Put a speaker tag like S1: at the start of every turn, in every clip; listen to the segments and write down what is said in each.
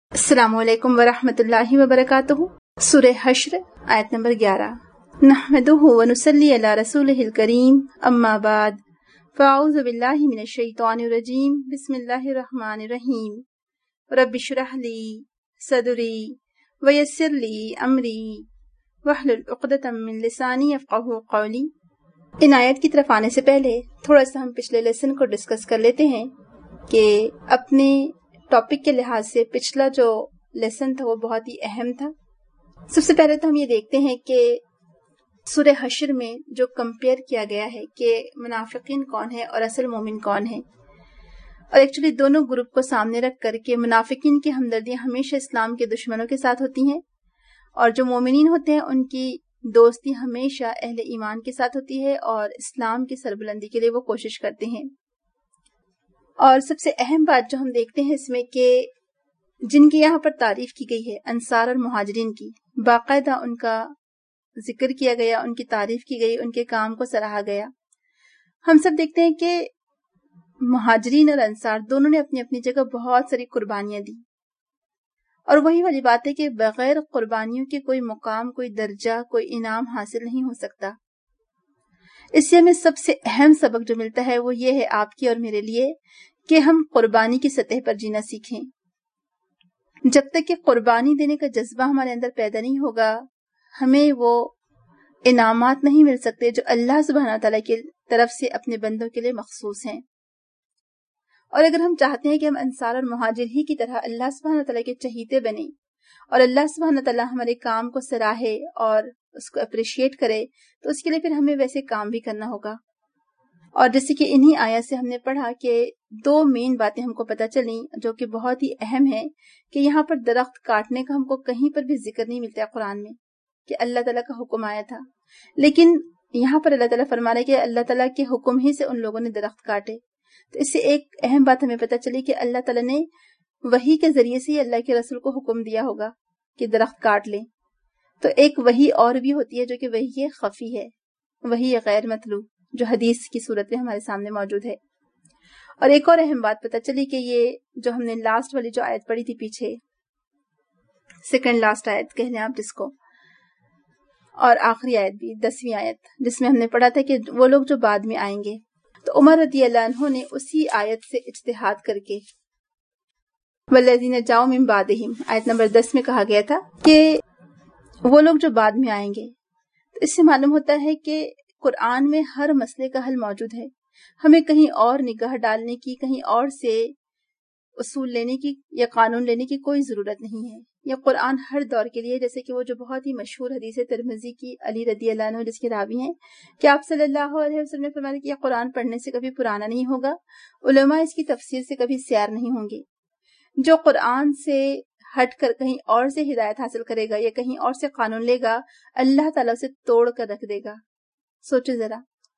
S1: अस्सलामु अलैकुम वरहमतुल्लाहि वबरकातुहू। सूरह हश्र आयत नंबर 11। नहमदुहु व नुसल्ली अला रसूलिहिल करीम, अम्मा बाद, फ़अऊज़ु बिल्लाहि मिनश शैतानिर रजीम, बिस्मिल्लाहिर रहमानिर रहीम। रब्बि इश्रह ली सदरी व यस्सिर ली अमरी वहलुल उक़दतम मिन लिसानी यफ़क़हू क़ौली। इन आयत की तरफ आने से पहले थोड़ा सा हम पिछले लेसन को डिस्कस कर लेते हैं कि अपने टॉपिक के लिहाज से पिछला जो लेसन था वो बहुत ही अहम था। सबसे पहले तो हम ये देखते हैं कि सूरह हश्र में जो कंपेयर किया गया है कि मुनाफिकीन कौन है और असल मोमिन कौन है, और एक्चुअली दोनों ग्रुप को सामने रख करके मुनाफिकीन की हमदर्दियां हमेशा इस्लाम के दुश्मनों के साथ होती हैं और जो मोमिनीन होते हैं उनकी दोस्ती हमेशा अहले ईमान के साथ होती है और इस्लाम की सरबुलंदी के लिए वो कोशिश करते हैं। और सबसे अहम बात जो हम देखते हैं इसमें कि जिनकी यहाँ पर तारीफ की गई है अंसार और मुहाजिरीन की, बाकायदा उनका जिक्र किया गया, उनकी तारीफ की गई, उनके काम को सराहा गया। हम सब देखते हैं कि मुहाजिरीन और अंसार दोनों ने अपनी अपनी जगह बहुत सारी कुर्बानियां दी, और वही वाली बात है कि बगैर कुर्बानियों के कोई मुकाम, कोई दर्जा, कोई इनाम हासिल नहीं हो सकता। इससे हमें सबसे अहम सबक जो मिलता है वो ये है आपकी और मेरे लिए कि हम कुर्बानी की सतह पर जीना सीखें। जब तक कि कुर्बानी देने का जज्बा हमारे अंदर पैदा नहीं होगा, हमें वो इनामात नहीं मिल सकते जो अल्लाह सुब्हानहू तआला की तरफ से अपने बंदों के लिए मखसूस हैं। और अगर हम चाहते हैं कि हम अंसार और मुहाजिर ही की तरह अल्लाह सुब्हानहू तआला के चहीते बने और अल्लाह सुब्हानहू तआला हमारे काम को सराहे और उसको अप्रिशिएट करे, तो उसके लिए फिर हमें वैसे काम भी करना होगा। और जैसे कि इन्हीं आयत से हमने पढ़ा कि दो मेन बातें हमको पता चली जो कि बहुत ही अहम है कि यहाँ पर दरख्त काटने का हमको कहीं पर भी जिक्र नहीं मिलता है कुरान में कि अल्लाह ताला का हुक्म आया था, लेकिन यहाँ पर अल्लाह ताला फरमा रहे कि अल्लाह ताला के हुक्म ही से उन लोगों ने दरख्त काटे। तो इससे एक अहम बात हमें पता चली कि अल्लाह ताला ने वही के जरिए से ही अल्लाह के रसूल को हुक्म दिया होगा कि दरख्त काट ले। तो एक वही और भी होती है जो कि वही खफी है, वही गैर मतलूब, जो हदीस की सूरत में हमारे सामने मौजूद है। और एक और अहम बात पता चली कि ये जो हमने लास्ट वाली जो आयत पढ़ी थी पीछे, सेकंड लास्ट आयत कह लें आप जिसको, और आखिरी आयत भी 10वीं आयत, जिसमें हमने पढ़ा था कि वो लोग जो बाद में आएंगे, तो उमर रदियल्लाहु अन्हु ने उसी आयत से इज्तिहाद करके वल्लज़ीना जाओ मिन बादिहिम आयत नंबर 10 में कहा गया था कि वो लोग जो बाद में आएंगे। तो इससे मालूम होता है कि कुरान में हर मसले का हल मौजूद है। हमें कहीं और निगाह डालने की, कहीं और से उसूल लेने की या कानून लेने की कोई जरूरत नहीं है। यह कुरान हर दौर के लिए, जैसे कि वो जो बहुत ही मशहूर हदीस है तिरमिज़ी की, अली रदियल्लाहु अन्हु जिसके रावी हैं, कि आप सल्लल्लाहु अलैहि वसल्लम ने फरमाया कि यह कुरान पढ़ने से कभी पुराना नहीं होगा, उलमा इसकी तफसीर से कभी सैर नहीं होंगे। जो कुरान से हट कर कहीं और से हिदायत हासिल करेगा या कहीं और से कानून लेगा, अल्लाह ताला उसे तोड़ कर रख देगा। सोचे जरा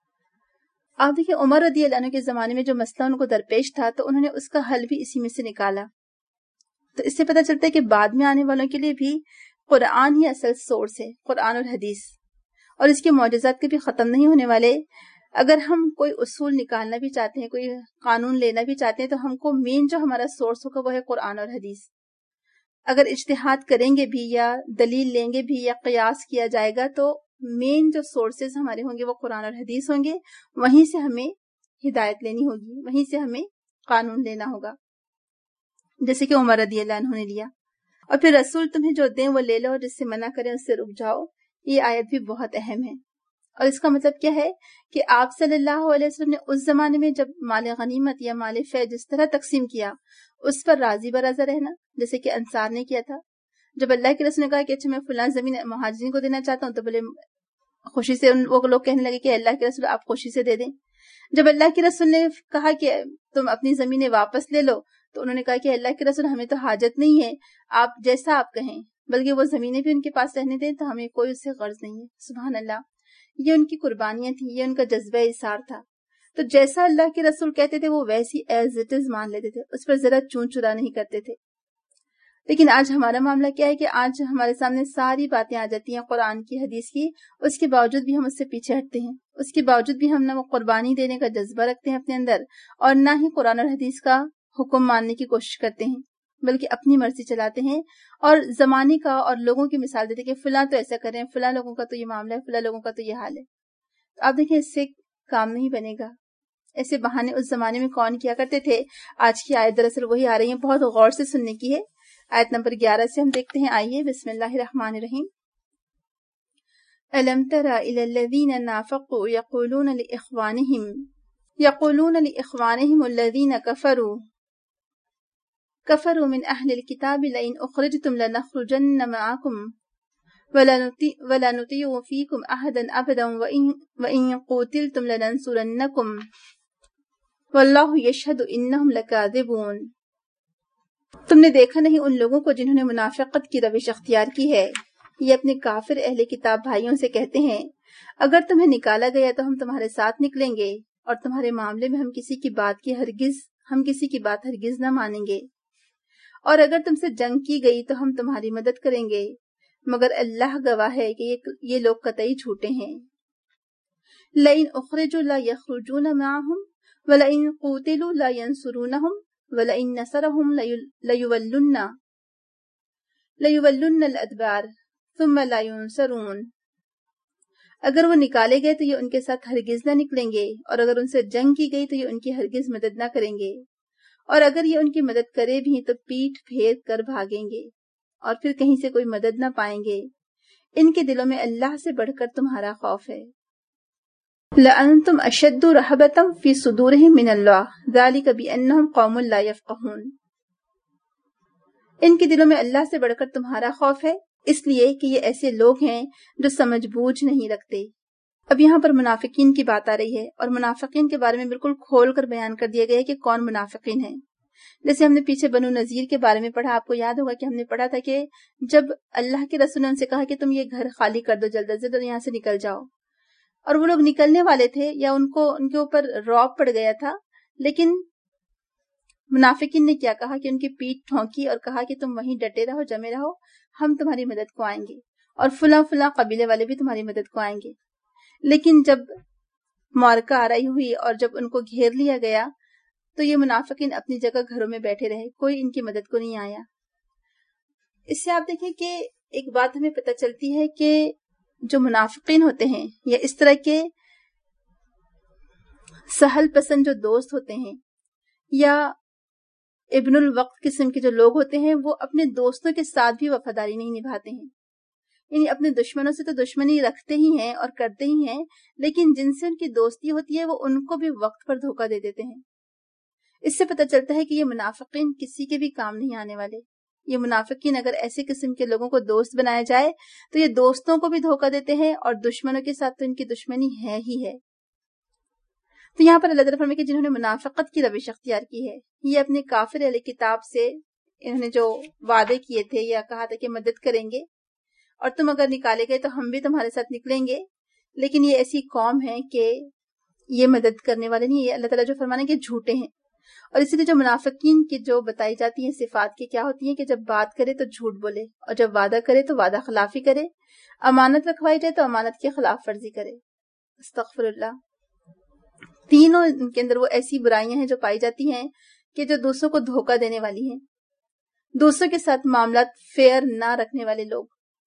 S1: आप देखिए, उमर रदियल्लाहु अन्हु के जमाने में जो मसला उनको दरपेश था, तो उन्होंने उसका हल भी इसी में से निकाला। तो इससे पता चलता है कि बाद में आने वालों के लिए भी कुरान ही असल सोर्स है, कुरान और हदीस, और इसके मौजज़ात कभी खत्म नहीं होने वाले। अगर हम कोई उसूल निकालना भी चाहते हैं, कोई कानून लेना भी चाहते हैं, तो हमको मेन जो हमारा सोर्स होगा वो है कुरान और हदीस। अगर इज्तिहाद करेंगे भी या दलील लेंगे भी या कयास किया जाएगा, तो मेन जो सोर्सेज हमारे होंगे वो कुरान और हदीस होंगे। वहीं से हमें हिदायत लेनी होगी, वहीं से हमें कानून लेना होगा, जैसे कि उमर रदियल्लाहु अन्हु ने लिया। और फिर रसूल तुम्हें जो दें वो ले लो और जिससे मना करें उससे रुक जाओ। ये आयत भी बहुत अहम है। और इसका मतलब क्या है कि आप सल्लल्लाहु अलैहि वसल्लम ने उस जमाने में जब माल गनीमत या माल फै जिस तरह तकसीम किया, उस पर राजी बराजा रहना, जैसे कि अंसार ने किया था। जब अल्लाह के रसूल ने कहा कि अच्छा मैं फलां जमीन मुहाजिरीन को देना चाहता हूँ, तो बोले खुशी से, वो लोग कहने लगे कि अल्लाह के रसूल आप खुशी से दे दें। जब अल्लाह के रसूल ने कहा कि तुम अपनी जमीनें वापस ले लो, तो उन्होंने कहा कि अल्लाह के रसूल हमें तो हाजत नहीं है, आप जैसा आप कहें, बल्कि वो जमीनें भी उनके पास रहने दें, तो हमें कोई उससे गर्ज नहीं है। सुभान अल्लाह, ये उनकी कुर्बानियां थी, ये उनका जज्बा इसार था। तो जैसा अल्लाह के रसूल कहते थे वो वैसी एज इट इज मान लेते थे, उस पर जरा चूं चुरा नहीं करते थे। लेकिन आज हमारा मामला क्या है कि आज हमारे सामने सारी बातें आ जाती हैं कुरान की, हदीस की, उसके बावजूद भी हम उससे पीछे हटते हैं। उसके बावजूद भी हम ना वो कुर्बानी देने का जज्बा रखते हैं अपने अंदर, और ना ही कुरान और हदीस का हुक्म मानने की कोशिश करते हैं। بلکہ اپنی مرضی چلاتے ہیں اور زمانے کا اور لوگوں کی مثال دیتے کہ فلاں تو ایسا کر رہے ہیں، فلاں لوگوں کا تو یہ معاملہ ہے، فلاں لوگوں کا تو یہ حال ہے. تو آپ دیکھیں اس سے کام نہیں بنے گا. ایسے بہانے اس زمانے میں کون کیا کرتے تھے. آج کی آیت دراصل وہی آ رہی ہے، بہت غور سے سننے کی ہے. آیت نمبر 11 سے ہم دیکھتے ہیں. آئیے بسم اللہ الرحمن الرحیم. أَلَمْ تَرَ إِلَى الَّذِينَ نَافَقُوا يَقُولُونَ لِإِخْوَانِهِمُ الَّذِينَ كَفَرُوا مِنْ أَهْلِ الْكِتَابِ لَئِنْ أُخْرِجْتُمْ لَنَخْرُجَنَّ مَعَكُمْ وَلَا نُطِيعُ فِيكُمْ أَحَدًا أَبَدًا وَإِنْ قُوتِلْتُمْ لَنَنْصُرَنَّكُمْ وَاللَّهُ يَشْهَدُ إِنَّهُمْ لَكَاذِبُونَ. تم نے دیکھا نہیں ان لوگوں کو جنہوں نے منافقت کی روش اختیار کی ہے. یہ اپنے کافر اہل کتاب بھائیوں سے کہتے ہیں اگر تمہیں نکالا گیا تو ہم تمہارے ساتھ نکلیں گے اور تمہارے معاملے میں ہم کسی کی بات ہرگز نہ مانیں گے، اور اگر تم سے جنگ کی گئی تو ہم تمہاری مدد کریں گے، مگر اللہ گواہ ہے کہ یہ لوگ قطعی جھوٹے ہیں. لئن اخرجوا لا يخرجون معهم ولئن قوتلوا لا ينصرونهم ولئن نصرهم ليولن الادبار ثم لا ينصرون. اگر وہ نکالے گئے تو یہ ان کے ساتھ ہرگز نہ نکلیں گے، اور اگر ان سے جنگ کی گئی تو یہ ان کی ہرگز مدد نہ کریں گے، اور اگر یہ ان کی مدد کرے بھی تو پیٹھ پھیر کر بھاگیں گے اور پھر کہیں سے کوئی مدد نہ پائیں گے. ان کے دلوں میں اللہ سے بڑھ کر تمہارا خوف ہے. لَأَنْتُمْ أَشَدُّ رَهْبَةً فِي صُدُورِهِمْ مِنَ اللَّهِ ذَلِكَ بِأَنَّهُمْ قَوْمٌ لَا يَفْقَهُونَ. ان کے دلوں میں اللہ سے بڑھ کر تمہارا خوف ہے اس لیے کہ یہ ایسے لوگ ہیں جو سمجھ بوجھ نہیں رکھتے. اب یہاں پر منافقین کی بات آ رہی ہے اور منافقین کے بارے میں بالکل کھول کر بیان کر دیا گیا ہے کہ کون منافقین ہیں. جیسے ہم نے پیچھے بنو نذیر کے بارے میں پڑھا، آپ کو یاد ہوگا کہ ہم نے پڑھا تھا کہ جب اللہ کے رسول نے ان سے کہا کہ تم یہ گھر خالی کر دو جلد از جلد اور یہاں سے نکل جاؤ، اور وہ لوگ نکلنے والے تھے یا ان کے اوپر رعب پڑ گیا تھا، لیکن منافقین نے کیا کہا کہ ان کی پیٹھ ٹھونکی اور کہا کہ تم وہیں ڈٹے رہو، جمے رہو، ہم تمہاری مدد کو آئیں گے اور فلاں فلاں قبیلے والے بھی تمہاری مدد کو آئیں گے. لیکن جب معرکہ آ رہی ہوئی اور جب ان کو گھیر لیا گیا تو یہ منافقین اپنی جگہ گھروں میں بیٹھے رہے، کوئی ان کی مدد کو نہیں آیا. اس سے آپ دیکھیں کہ ایک بات ہمیں پتہ چلتی ہے کہ جو منافقین ہوتے ہیں یا اس طرح کے سہل پسند جو دوست ہوتے ہیں یا ابن الوقت قسم کے جو لوگ ہوتے ہیں، وہ اپنے دوستوں کے ساتھ بھی وفاداری نہیں نبھاتے ہیں. یعنی اپنے دشمنوں سے تو دشمنی رکھتے ہی ہیں اور کرتے ہی ہیں، لیکن جن سے ان کی دوستی ہوتی ہے وہ ان کو بھی وقت پر دھوکہ دے دیتے ہیں. اس سے پتہ چلتا ہے کہ یہ منافقین کسی کے بھی کام نہیں آنے والے. یہ منافقین اگر ایسے قسم کے لوگوں کو دوست بنایا جائے تو یہ دوستوں کو بھی دھوکہ دیتے ہیں اور دشمنوں کے ساتھ تو ان کی دشمنی ہے ہی ہے. تو یہاں پر اللہ تعالیٰ فرمائے کہ جنہوں نے منافقت کی روش اختیار کی ہے، یہ اپنے کافر اہل کتاب سے انہوں نے جو وعدے کیے تھے یا کہا تھا کہ مدد کریں گے اور تم اگر نکالے گئے تو ہم بھی تمہارے ساتھ نکلیں گے، لیکن یہ ایسی قوم ہے کہ یہ مدد کرنے والے نہیں. یہ اللہ تعالیٰ جو فرمانے کہ جھوٹے ہیں. اور اسی لیے جو منافقین کی جو بتائی جاتی ہیں صفات کی کیا ہوتی ہیں کہ جب بات کرے تو جھوٹ بولے، اور جب وعدہ کرے تو وعدہ خلافی کرے، امانت رکھوائی جائے تو امانت کی خلاف ورزی کرے. استغفر اللہ. تینوں ان کے اندر وہ ایسی برائیاں ہیں جو پائی جاتی ہیں کہ جو دوسروں کو دھوکہ دینے والی ہیں، دوسروں کے ساتھ معاملات فیئر نہ رکھنے والے لوگ.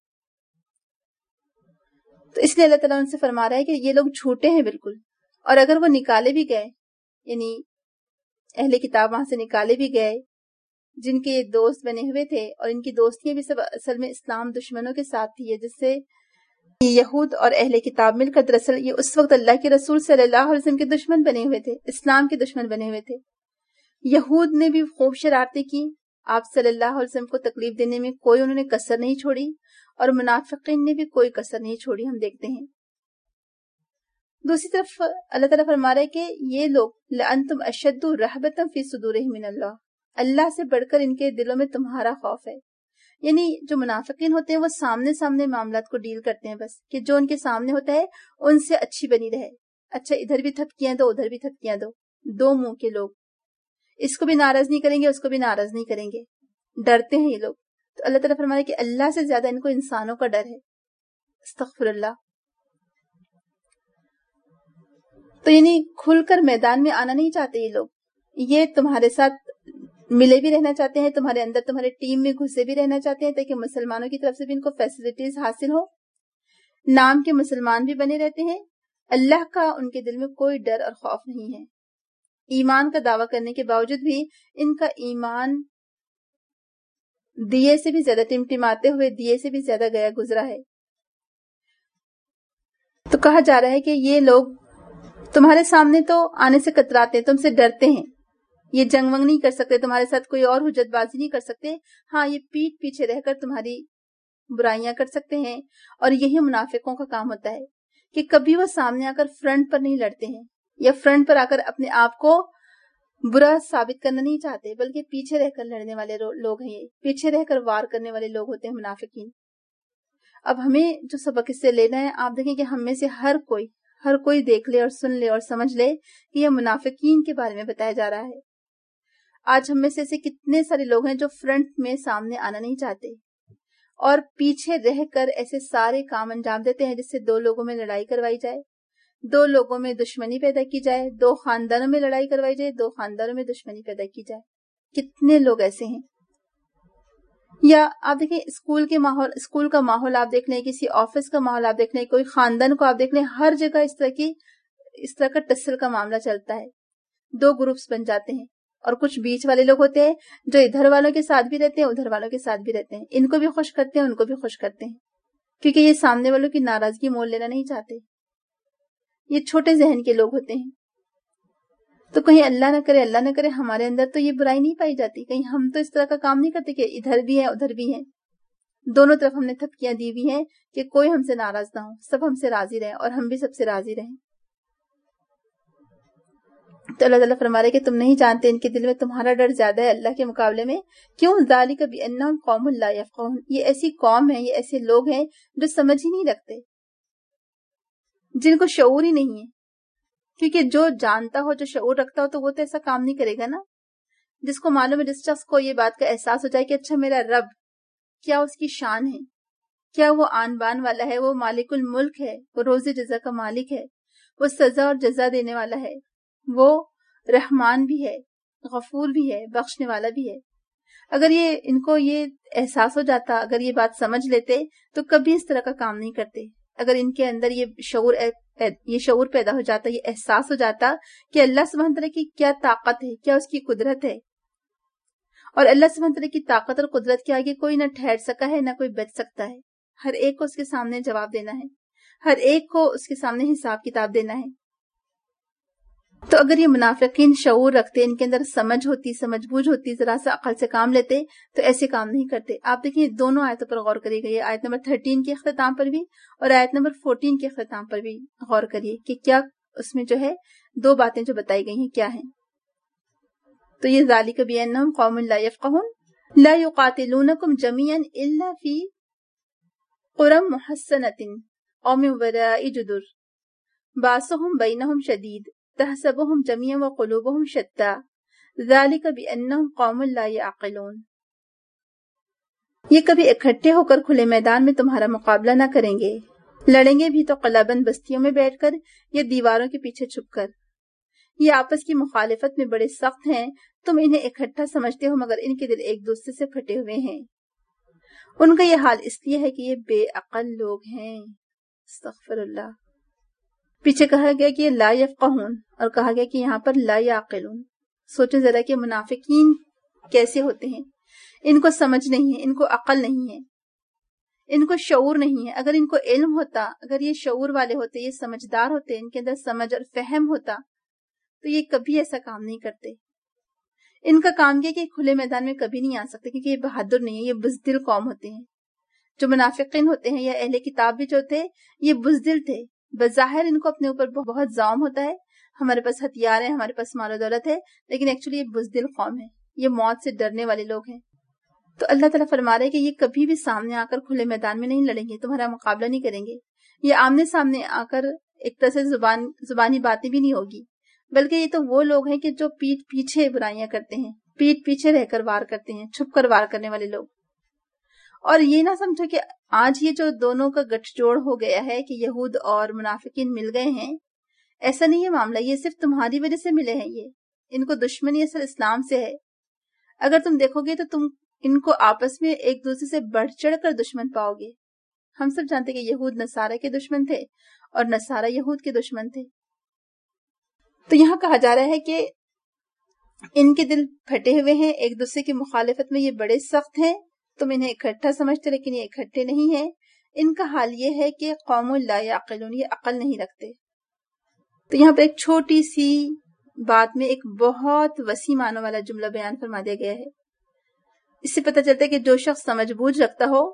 S1: تو اس لیے اللہ تعالیٰ ان سے فرما رہا ہے کہ یہ لوگ جھوٹے ہیں بالکل. اور اگر وہ نکالے بھی گئے، یعنی اہل کتاب وہاں سے نکالے بھی گئے جن کے دوست بنے ہوئے تھے، اور ان کی دوستیاں بھی سب اصل میں اسلام دشمنوں کے ساتھ تھی، جس سے یہود اور اہل کتاب مل کر دراصل یہ اس وقت اللہ کے رسول صلی اللہ علیہ وسلم کے دشمن بنے ہوئے تھے، اسلام کے دشمن بنے ہوئے تھے. یہود نے بھی خوب شرارتیں کی، آپ صلی اللہ علیہ وسلم کو تکلیف دینے میں کوئی انہوں نے کسر نہیں چھوڑی، اور منافقین نے بھی کوئی کسر نہیں چھوڑی. ہم دیکھتے ہیں دوسری طرف اللہ تعالیٰ فرما رہے ہیں کہ یہ لوگ لَأَنْتُمْ أَشَدُّ رَهْبَةً فِي صُدُورِهِمْ مِنَ اللَّهِ، اللہ سے بڑھ کر ان کے دلوں میں تمہارا خوف ہے. یعنی جو منافقین ہوتے ہیں وہ سامنے سامنے معاملات کو ڈیل کرتے ہیں، بس کہ جو ان کے سامنے ہوتا ہے ان سے اچھی بنی رہے. اچھا ادھر بھی تھپکیاں دو ادھر بھی تھپکیاں دو، دو منہ کے لوگ، اس کو بھی ناراض نہیں کریں گے اس کو بھی ناراض نہیں کریں گے، ڈرتے ہیں یہ لوگ. تو اللہ تعالیٰ فرما رہے کہ اللہ سے زیادہ ان کو انسانوں کا ڈر ہے. استغفر اللہ. تو یعنی کھل کر میدان میں آنا نہیں چاہتے یہ لوگ. یہ تمہارے ساتھ ملے بھی رہنا چاہتے ہیں تمہارے اندر، تمہارے ٹیم میں گھسے بھی رہنا چاہتے ہیں تاکہ مسلمانوں کی طرف سے بھی ان کو فیسلٹیز حاصل ہو، نام کے مسلمان بھی بنے رہتے ہیں، اللہ کا ان کے دل میں کوئی ڈر اور خوف نہیں ہے، ایمان کا دعویٰ کرنے کے باوجود بھی ان کا ایمان دیے سے بھی زیادہ ٹمٹماتے ہوئے دیے سے بھی زیادہ گیا گزرا ہے۔ تو کہا جا رہا ہے کہ یہ لوگ تمہارے سامنے تو آنے سے کتراتے ہیں، تم سے ڈرتے ہیں، یہ جنگ ونگ نہیں کر سکتے، تمہارے ساتھ کوئی اور حجت بازی نہیں کر سکتے، ہاں یہ پیٹ پیچھے رہ کر تمہاری برائیاں کر سکتے ہیں۔ اور یہی منافقوں کا کام ہوتا ہے کہ کبھی وہ سامنے آ کر فرنٹ پر نہیں لڑتے ہیں یا فرنٹ پر آ کر اپنے آپ کو برا ثابت کرنا نہیں چاہتے، بلکہ پیچھے رہ کر لڑنے والے لوگ ہیں، یہ پیچھے رہ کر وار کرنے والے لوگ ہوتے ہیں منافقین۔ اب ہمیں جو سبق اس سے لینا ہے، آپ دیکھیں کہ ہم میں سے ہر کوئی دیکھ لے اور سن لے اور سمجھ لے کہ یہ منافقین کے بارے میں بتایا جا رہا ہے۔ آج ہم میں سے ایسے کتنے سارے لوگ ہیں جو فرنٹ میں سامنے آنا نہیں چاہتے اور پیچھے رہ کر ایسے سارے کام انجام دیتے ہیں جس سے دو لوگوں میں لڑائی کروائی جائے، دو لوگوں میں دشمنی پیدا کی جائے، دو خاندانوں میں لڑائی کروائی جائے، دو خاندانوں میں دشمنی پیدا کی جائے۔ کتنے لوگ ایسے ہیں۔ یا آپ دیکھیں اسکول کا ماحول آپ دیکھ لیں، کسی آفس کا ماحول آپ دیکھ لیں، کوئی خاندان کو آپ دیکھ لیں، ہر جگہ اس طرح کا ٹسل کا معاملہ چلتا ہے، دو گروپس بن جاتے ہیں اور کچھ بیچ والے لوگ ہوتے ہیں جو ادھر والوں کے ساتھ بھی رہتے ہیں، ادھر والوں کے ساتھ بھی رہتے ہیں، ان کو بھی خوش کرتے ہیں، ان کو بھی خوش کرتے ہیں، کیونکہ یہ سامنے والوں کی ناراضگی مول لینا نہیں چاہتے، یہ چھوٹے ذہن کے لوگ ہوتے ہیں۔ تو کہیں اللہ نہ کرے ہمارے اندر تو یہ برائی نہیں پائی جاتی، کہیں ہم تو اس طرح کا کام نہیں کرتے کہ ادھر بھی ہے ادھر بھی ہے، دونوں طرف ہم نے تھپکیاں دی ہوئی ہیں کہ کوئی ہم سے ناراض نہ ہو، سب ہم سے راضی رہیں اور ہم بھی سب سے راضی رہیں۔ تو اللہ تعالیٰ فرما رہے کہ تم نہیں جانتے ان کے دل میں تمہارا ڈر زیادہ ہے اللہ کے مقابلے میں، کیوں؟ ذالک بانہم قوم لا یفقہون، یہ ایسی قوم ہے، یہ ایسے لوگ ہیں جو سمجھ ہی نہیں رکھتے، جن کو شعور ہی نہیں ہے، کیونکہ جو جانتا ہو، جو شعور رکھتا ہو تو وہ تو ایسا کام نہیں کرے گا نا۔ جس کو معلوم ہے، جس شخص کو یہ بات کا احساس ہو جائے کہ اچھا میرا رب کیا اس کی شان ہے، کیا وہ آن بان والا ہے، وہ مالک الملک ہے، وہ روز جزا کا مالک ہے، وہ سزا اور جزا دینے والا ہے، وہ رحمان بھی ہے، غفور بھی ہے، بخشنے والا بھی ہے۔ اگر ان کو یہ احساس ہو جاتا، اگر یہ بات سمجھ لیتے تو کبھی اس طرح کا کام نہیں کرتے۔ اگر ان کے اندر یہ شعور پیدا ہو جاتا، یہ احساس ہو جاتا کہ اللہ سبحانہ وتعالیٰ کی کیا طاقت ہے، کیا اس کی قدرت ہے، اور اللہ سبحانہ وتعالیٰ کی طاقت اور قدرت کے آگے کوئی نہ ٹھہر سکا ہے، نہ کوئی بچ سکتا ہے، ہر ایک کو اس کے سامنے جواب دینا ہے، ہر ایک کو اس کے سامنے حساب کتاب دینا ہے۔ تو اگر یہ منافقین شعور رکھتے، ان کے اندر سمجھ بوجھ ہوتی، ذرا سا عقل سے کام لیتے تو ایسے کام نہیں کرتے۔ آپ دیکھیں دونوں آیتوں پر غور کری گئی ہے، آیت نمبر 13 کے اختتام پر بھی اور آیت نمبر 14 کے اختتام پر بھی غور کریے کہ کیا اس میں جو ہے دو باتیں جو بتائی گئی ہیں کیا ہیں۔ تو یہ ذالک بانہم قوم لا یفقہون لا یقاتلونکم جمیعا الا فی قری محصنۃ او من وراء جدر باسهم بینہم شدید تحسبهم جمیعا وقلوبهم شتیٰ ذالک بانہم قوم لا یعقلون۔ یہ کبھی اکٹھے ہو کر کھلے میدان میں تمہارا مقابلہ نہ کریں گے، لڑیں گے بھی تو قلعہ بند بستیوں میں بیٹھ کر یا دیواروں کے پیچھے چھپ کر۔ یہ آپس کی مخالفت میں بڑے سخت ہیں، تم انہیں اکٹھا سمجھتے ہو مگر ان کے دل ایک دوسرے سے پھٹے ہوئے ہیں۔ ان کا یہ حال اس لیے ہے کہ یہ بے عقل لوگ ہیں۔ استغفر اللہ۔ پیچھے کہا گیا کہ یہ لا یفقہون اور کہا گیا کہ یہاں پر لا یعقلون۔ سوچیں ذرا کہ منافقین کیسے ہوتے ہیں، ان کو سمجھ نہیں ہے، ان کو عقل نہیں ہے، ان کو شعور نہیں ہے۔ اگر ان کو علم ہوتا، اگر یہ شعور والے ہوتے، یہ سمجھدار ہوتے، ان کے اندر سمجھ اور فہم ہوتا تو یہ کبھی ایسا کام نہیں کرتے۔ ان کا کام یہ کہ کھلے میدان میں کبھی نہیں آ سکتے، کیونکہ یہ بہادر نہیں ہے، یہ بزدل قوم ہوتے ہیں۔ جو منافقین ہوتے ہیں یا اہل کتاب بھی جو تھے یہ بزدل تھے، بظاہر ان کو اپنے اوپر بہت زعم ہوتا ہے، ہمارے پاس ہتھیار ہیں، ہمارے پاس مال و دولت ہے، لیکن ایکچولی یہ بزدل قوم ہے، یہ موت سے ڈرنے والے لوگ ہیں۔ تو اللہ تعالیٰ فرما رہے کہ یہ کبھی بھی سامنے آ کر کھلے میدان میں نہیں لڑیں گے، تمہارا مقابلہ نہیں کریں گے، یہ آمنے سامنے آ کر ایک طرح سے زبانی باتیں بھی نہیں ہوگی، بلکہ یہ تو وہ لوگ ہیں کہ جو پیٹ پیچھے برائیاں کرتے ہیں، پیٹ پیچھے رہ کر وار کرتے ہیں، چھپ کر وار کرنے والے لوگ۔ اور یہ نہ سمجھو کہ آج یہ جو دونوں کا گٹھ جوڑ ہو گیا ہے کہ یہود اور منافقین مل گئے ہیں، ایسا نہیں ہے معاملہ، یہ صرف تمہاری وجہ سے ملے ہیں، یہ ان کو دشمنی اصل اسلام سے ہے۔ اگر تم دیکھو گے تو تم ان کو آپس میں ایک دوسرے سے بڑھ چڑھ کر دشمن پاؤ گے. ہم سب جانتے کہ یہود نصارہ کے دشمن تھے اور نصارہ یہود کے دشمن تھے. تو یہاں کہا جا رہا ہے کہ ان کے دل پھٹے ہوئے ہیں، ایک دوسرے کی مخالفت میں یہ بڑے سخت ہیں. تم انہیں اکٹھا سمجھتے لیکن یہ اکٹھے نہیں ہیں. ان کا حال یہ ہے کہ قوم لا یعقلون، یہ عقل نہیں رکھتے. تو یہاں پہ ایک چھوٹی سی بات میں ایک بہت وسیع معنی والا جملہ بیان فرما دیا گیا ہے. اس سے پتہ چلتا ہے کہ جو شخص سمجھ بوجھ رکھتا ہو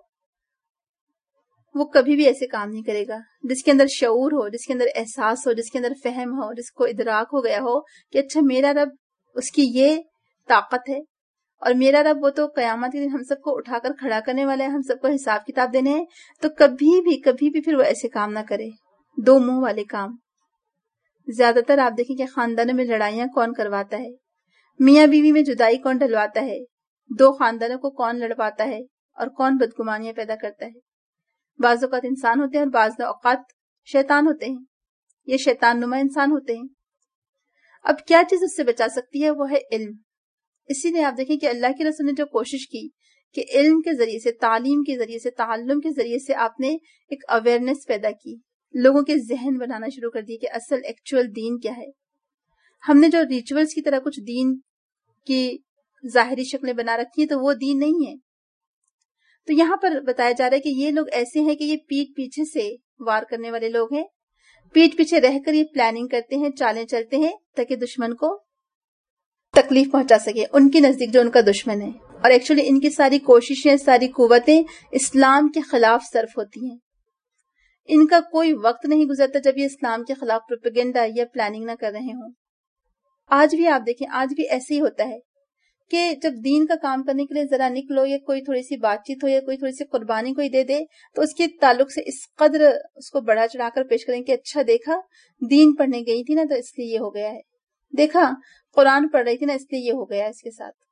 S1: وہ کبھی بھی ایسے کام نہیں کرے گا. جس کے اندر شعور ہو، جس کے اندر احساس ہو، جس کے اندر فہم ہو، جس کو ادراک ہو گیا ہو کہ اچھا میرا رب، اس کی یہ طاقت ہے اور میرا رب وہ تو قیامت کے دن ہم سب کو اٹھا کر کھڑا کرنے والا ہے، ہم سب کو حساب کتاب دینے ہیں. تو کبھی بھی پھر وہ ایسے کام نہ کرے، دو منہ والے کام. زیادہ تر آپ دیکھیں کہ خاندانوں میں لڑائیاں کون کرواتا ہے، میاں بیوی میں جدائی کون ڈلواتا ہے، دو خاندانوں کو کون لڑواتا ہے اور کون بدگمانیاں پیدا کرتا ہے. بعض اوقات انسان ہوتے ہیں اور بعض اوقات شیطان ہوتے ہیں، یہ شیطان نما انسان ہوتے ہیں. اب کیا چیز اس سے بچا سکتی ہے؟ وہ ہے علم. اسی لیے آپ دیکھیں کہ اللہ کے رسول نے جو کوشش کی کہ علم کے ذریعے سے، تعلیم کے ذریعے سے، تعلم کے ذریعے سے آپ نے ایک اویئرنیس پیدا کی، لوگوں کے ذہن بنانا شروع کر دی کہ اصل ایکچوئل دین کیا ہے. ہم نے جو ریچولز کی طرح کچھ دین کی ظاہری شکلیں بنا رکھی ہیں تو وہ دین نہیں ہے. تو یہاں پر بتایا جا رہا ہے کہ یہ لوگ ایسے ہیں کہ یہ پیٹ پیچھے سے وار کرنے والے لوگ ہیں، پیٹ پیچھے رہ کر یہ پلاننگ کرتے ہیں، چالیں چلتے ہیں تاکہ دشمن کو تکلیف پہنچا سکے، ان کے نزدیک جو ان کا دشمن ہے. اور ایکچولی ان کی ساری کوششیں، ساری قوتیں اسلام کے خلاف صرف ہوتی ہیں. ان کا کوئی وقت نہیں گزرتا جب یہ اسلام کے خلاف پروپیگنڈا یا پلاننگ نہ کر رہے ہوں. آج بھی آپ دیکھیں، آج بھی ایسے ہی ہوتا ہے کہ جب دین کا کام کرنے کے لیے ذرا نکلو یا کوئی تھوڑی سی بات چیت ہو یا کوئی تھوڑی سی قربانی کوئی دے دے تو اس کے تعلق سے اس قدر اس کو بڑھا چڑھا کر پیش کریں کہ اچھا دیکھا دین پڑھنے گئی تھی نا تو اس لیے یہ ہو گیا ہے، دیکھا قرآن پڑھ رہی تھی نا اس لیے یہ ہو گیا اس کے ساتھ،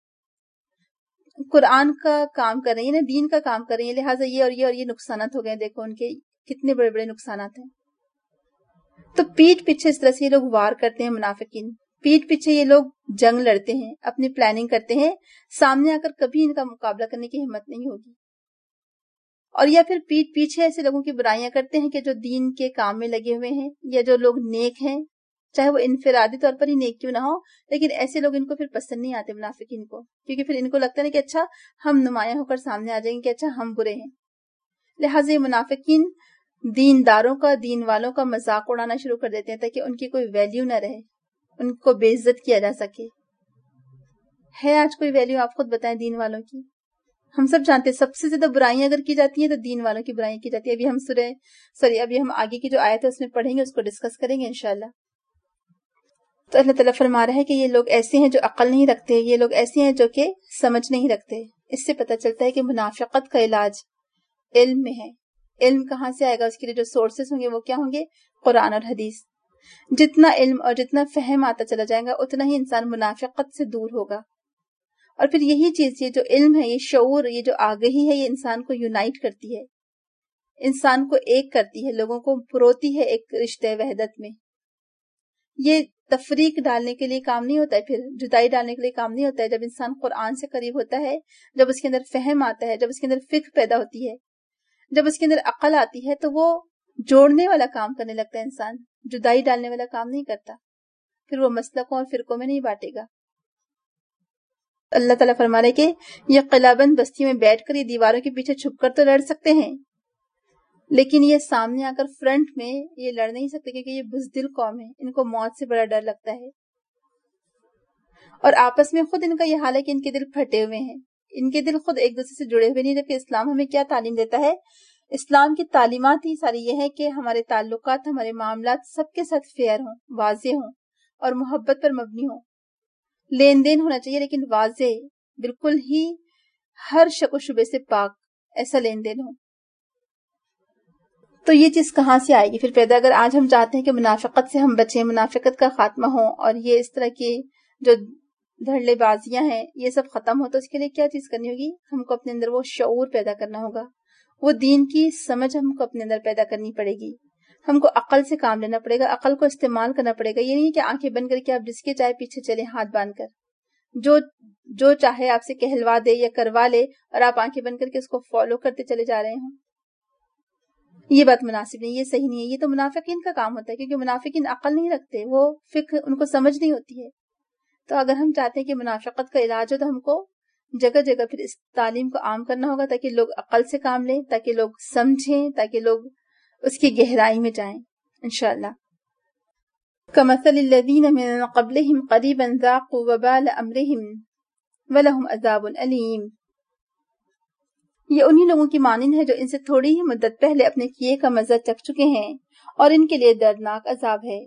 S1: قرآن کا کام کر رہی ہے نا، دین کا کام کر رہی ہے، لہٰذا یہ اور یہ اور یہ نقصانات ہو گئے، دیکھو ان کے کتنے بڑے بڑے نقصانات ہیں. تو پیٹ پیچھے اس طرح سے یہ لوگ وار کرتے ہیں، منافقین پیٹ پیچھے یہ لوگ جنگ لڑتے ہیں، اپنی پلاننگ کرتے ہیں، سامنے آ کر کبھی ان کا مقابلہ کرنے کی ہمت نہیں ہوگی. اور یا پھر پیٹ پیچھے ایسے لوگوں کی برائیاں کرتے ہیں کہ جو دین کے کام میں لگے ہوئے ہیں یا جو لوگ نیک ہیں، چاہے وہ انفرادی طور پر ہی نیک کیوں نہ ہو، لیکن ایسے لوگ ان کو پھر پسند نہیں آتے منافقین کو، کیونکہ پھر ان کو لگتا ہے کہ اچھا ہم نمایاں ہو کر سامنے آ جائیں گے کہ اچھا ہم برے ہیں. لہٰذا یہ منافقین دینداروں کا، دین والوں کا مذاق اڑانا شروع کر دیتے ہیں تاکہ ان کی کوئی ویلیو نہ رہے، ان کو بے عزت کیا جا سکے. ہے آج کوئی ویلیو؟ آپ خود بتائیں دین والوں کی. ہم سب جانتے ہیں سب سے زیادہ برائیاں اگر کی جاتی ہیں تو دین والوں کی برائیاں کی جاتی ہیں. ابھی ہم آگے کی جو آیت ہے اس میں پڑھیں گے، اس کو ڈسکس کریں گے انشاءاللہ. تو اللہ تعالیٰ فرما رہا ہے کہ یہ لوگ ایسے ہیں جو عقل نہیں رکھتے، یہ لوگ ایسے ہیں جو کہ سمجھ نہیں رکھتے. اس سے پتہ چلتا ہے کہ منافقت کا علاج علم میں ہے. علم کہاں سے آئے گا؟ اس کے لیے جو سورسز ہوں گے وہ کیا ہوں گے؟ قرآن اور حدیث. جتنا علم اور جتنا فہم آتا چلا جائے گا اتنا ہی انسان منافقت سے دور ہوگا. اور پھر یہی چیز، یہ جو علم ہے، یہ شعور، یہ جو آگہی ہے، یہ انسان کو یونائٹ کرتی ہے، انسان کو ایک کرتی ہے، لوگوں کو پروتی ہے ایک رشتے وحدت میں. یہ تفریق ڈالنے کے لیے کام نہیں ہوتا ہے، پھر جدائی ڈالنے کے لیے کام نہیں ہوتا ہے. جب انسان قرآن سے قریب ہوتا ہے، جب اس کے اندر فہم آتا ہے، جب اس کے اندر فقہ پیدا ہوتی ہے، جب اس کے اندر عقل آتی ہے تو وہ جوڑنے والا کام کرنے لگتا ہے. انسان جدائی ڈالنے والا کام نہیں کرتا، پھر وہ مسلکوں اور فرقوں میں نہیں بانٹے گا. اللہ تعالیٰ فرما رہے کہ یہ قلعہ بند بستی میں بیٹھ کر یہ دیواروں کے پیچھے چھپ کر تو لڑ سکتے ہیں، لیکن یہ سامنے آ کر فرنٹ میں یہ لڑ نہیں سکتے کیونکہ یہ بزدل قوم ہے، ان کو موت سے بڑا ڈر لگتا ہے. اور آپس میں خود ان کا یہ حال ہے کہ ان کے دل پھٹے ہوئے ہیں، ان کے دل خود ایک دوسرے سے جڑے ہوئے نہیں. جبکہ اسلام ہمیں کیا تعلیم دیتا ہے؟ اسلام کی تعلیمات ہی ساری یہ ہے کہ ہمارے تعلقات، ہمارے معاملات سب کے ساتھ فیئر ہوں، واضح ہوں اور محبت پر مبنی ہوں. لین دین ہونا چاہیے لیکن واضح، بالکل ہی ہر شک و شبے سے پاک، ایسا لین دین ہو. تو یہ چیز کہاں سے آئے گی پھر پیدا؟ اگر آج ہم چاہتے ہیں کہ منافقت سے ہم بچیں، منافقت کا خاتمہ ہو اور یہ اس طرح کی جو دھڑلے بازیاں ہیں یہ سب ختم ہو، تو اس کے لیے کیا چیز کرنی ہوگی؟ ہم کو اپنے اندر وہ شعور پیدا کرنا ہوگا، وہ دین کی سمجھ ہم کو اپنے اندر پیدا کرنی پڑے گی. ہم کو عقل سے کام لینا پڑے گا، عقل کو استعمال کرنا پڑے گا. یہ نہیں کہ آنکھیں بند کر کے آپ جس کے چاہے پیچھے چلیں ہاتھ باندھ کر. جو چاہے آپ سے کہلوا دے یا کروا لے اور آپ آنکھیں بند کر کے اس کو فالو کرتے چلے جا رہے ہوں. یہ بات مناسب نہیں، یہ صحیح نہیں ہے. یہ تو منافقین کا کام ہوتا ہے، کیونکہ منافقین عقل نہیں رکھتے، وہ فقہ ان کو سمجھ نہیں ہوتی ہے. تو اگر ہم چاہتے ہیں کہ منافقت کا علاج ہو تو ہم کو جگہ جگہ پھر اس تعلیم کو عام کرنا ہوگا، تاکہ لوگ عقل سے کام لیں، تاکہ لوگ سمجھیں، تاکہ لوگ اس کی گہرائی میں جائیں انشاءاللہ. كمثل الذين من قبلهم قريبا ذاقوا وبال امرهم ولهم عذاب الیم. یہ انہی لوگوں کی مانند ہے جو ان سے تھوڑی ہی مدت پہلے اپنے کیے کا مزہ چکھ چکے ہیں اور ان کے لیے دردناک عذاب ہے.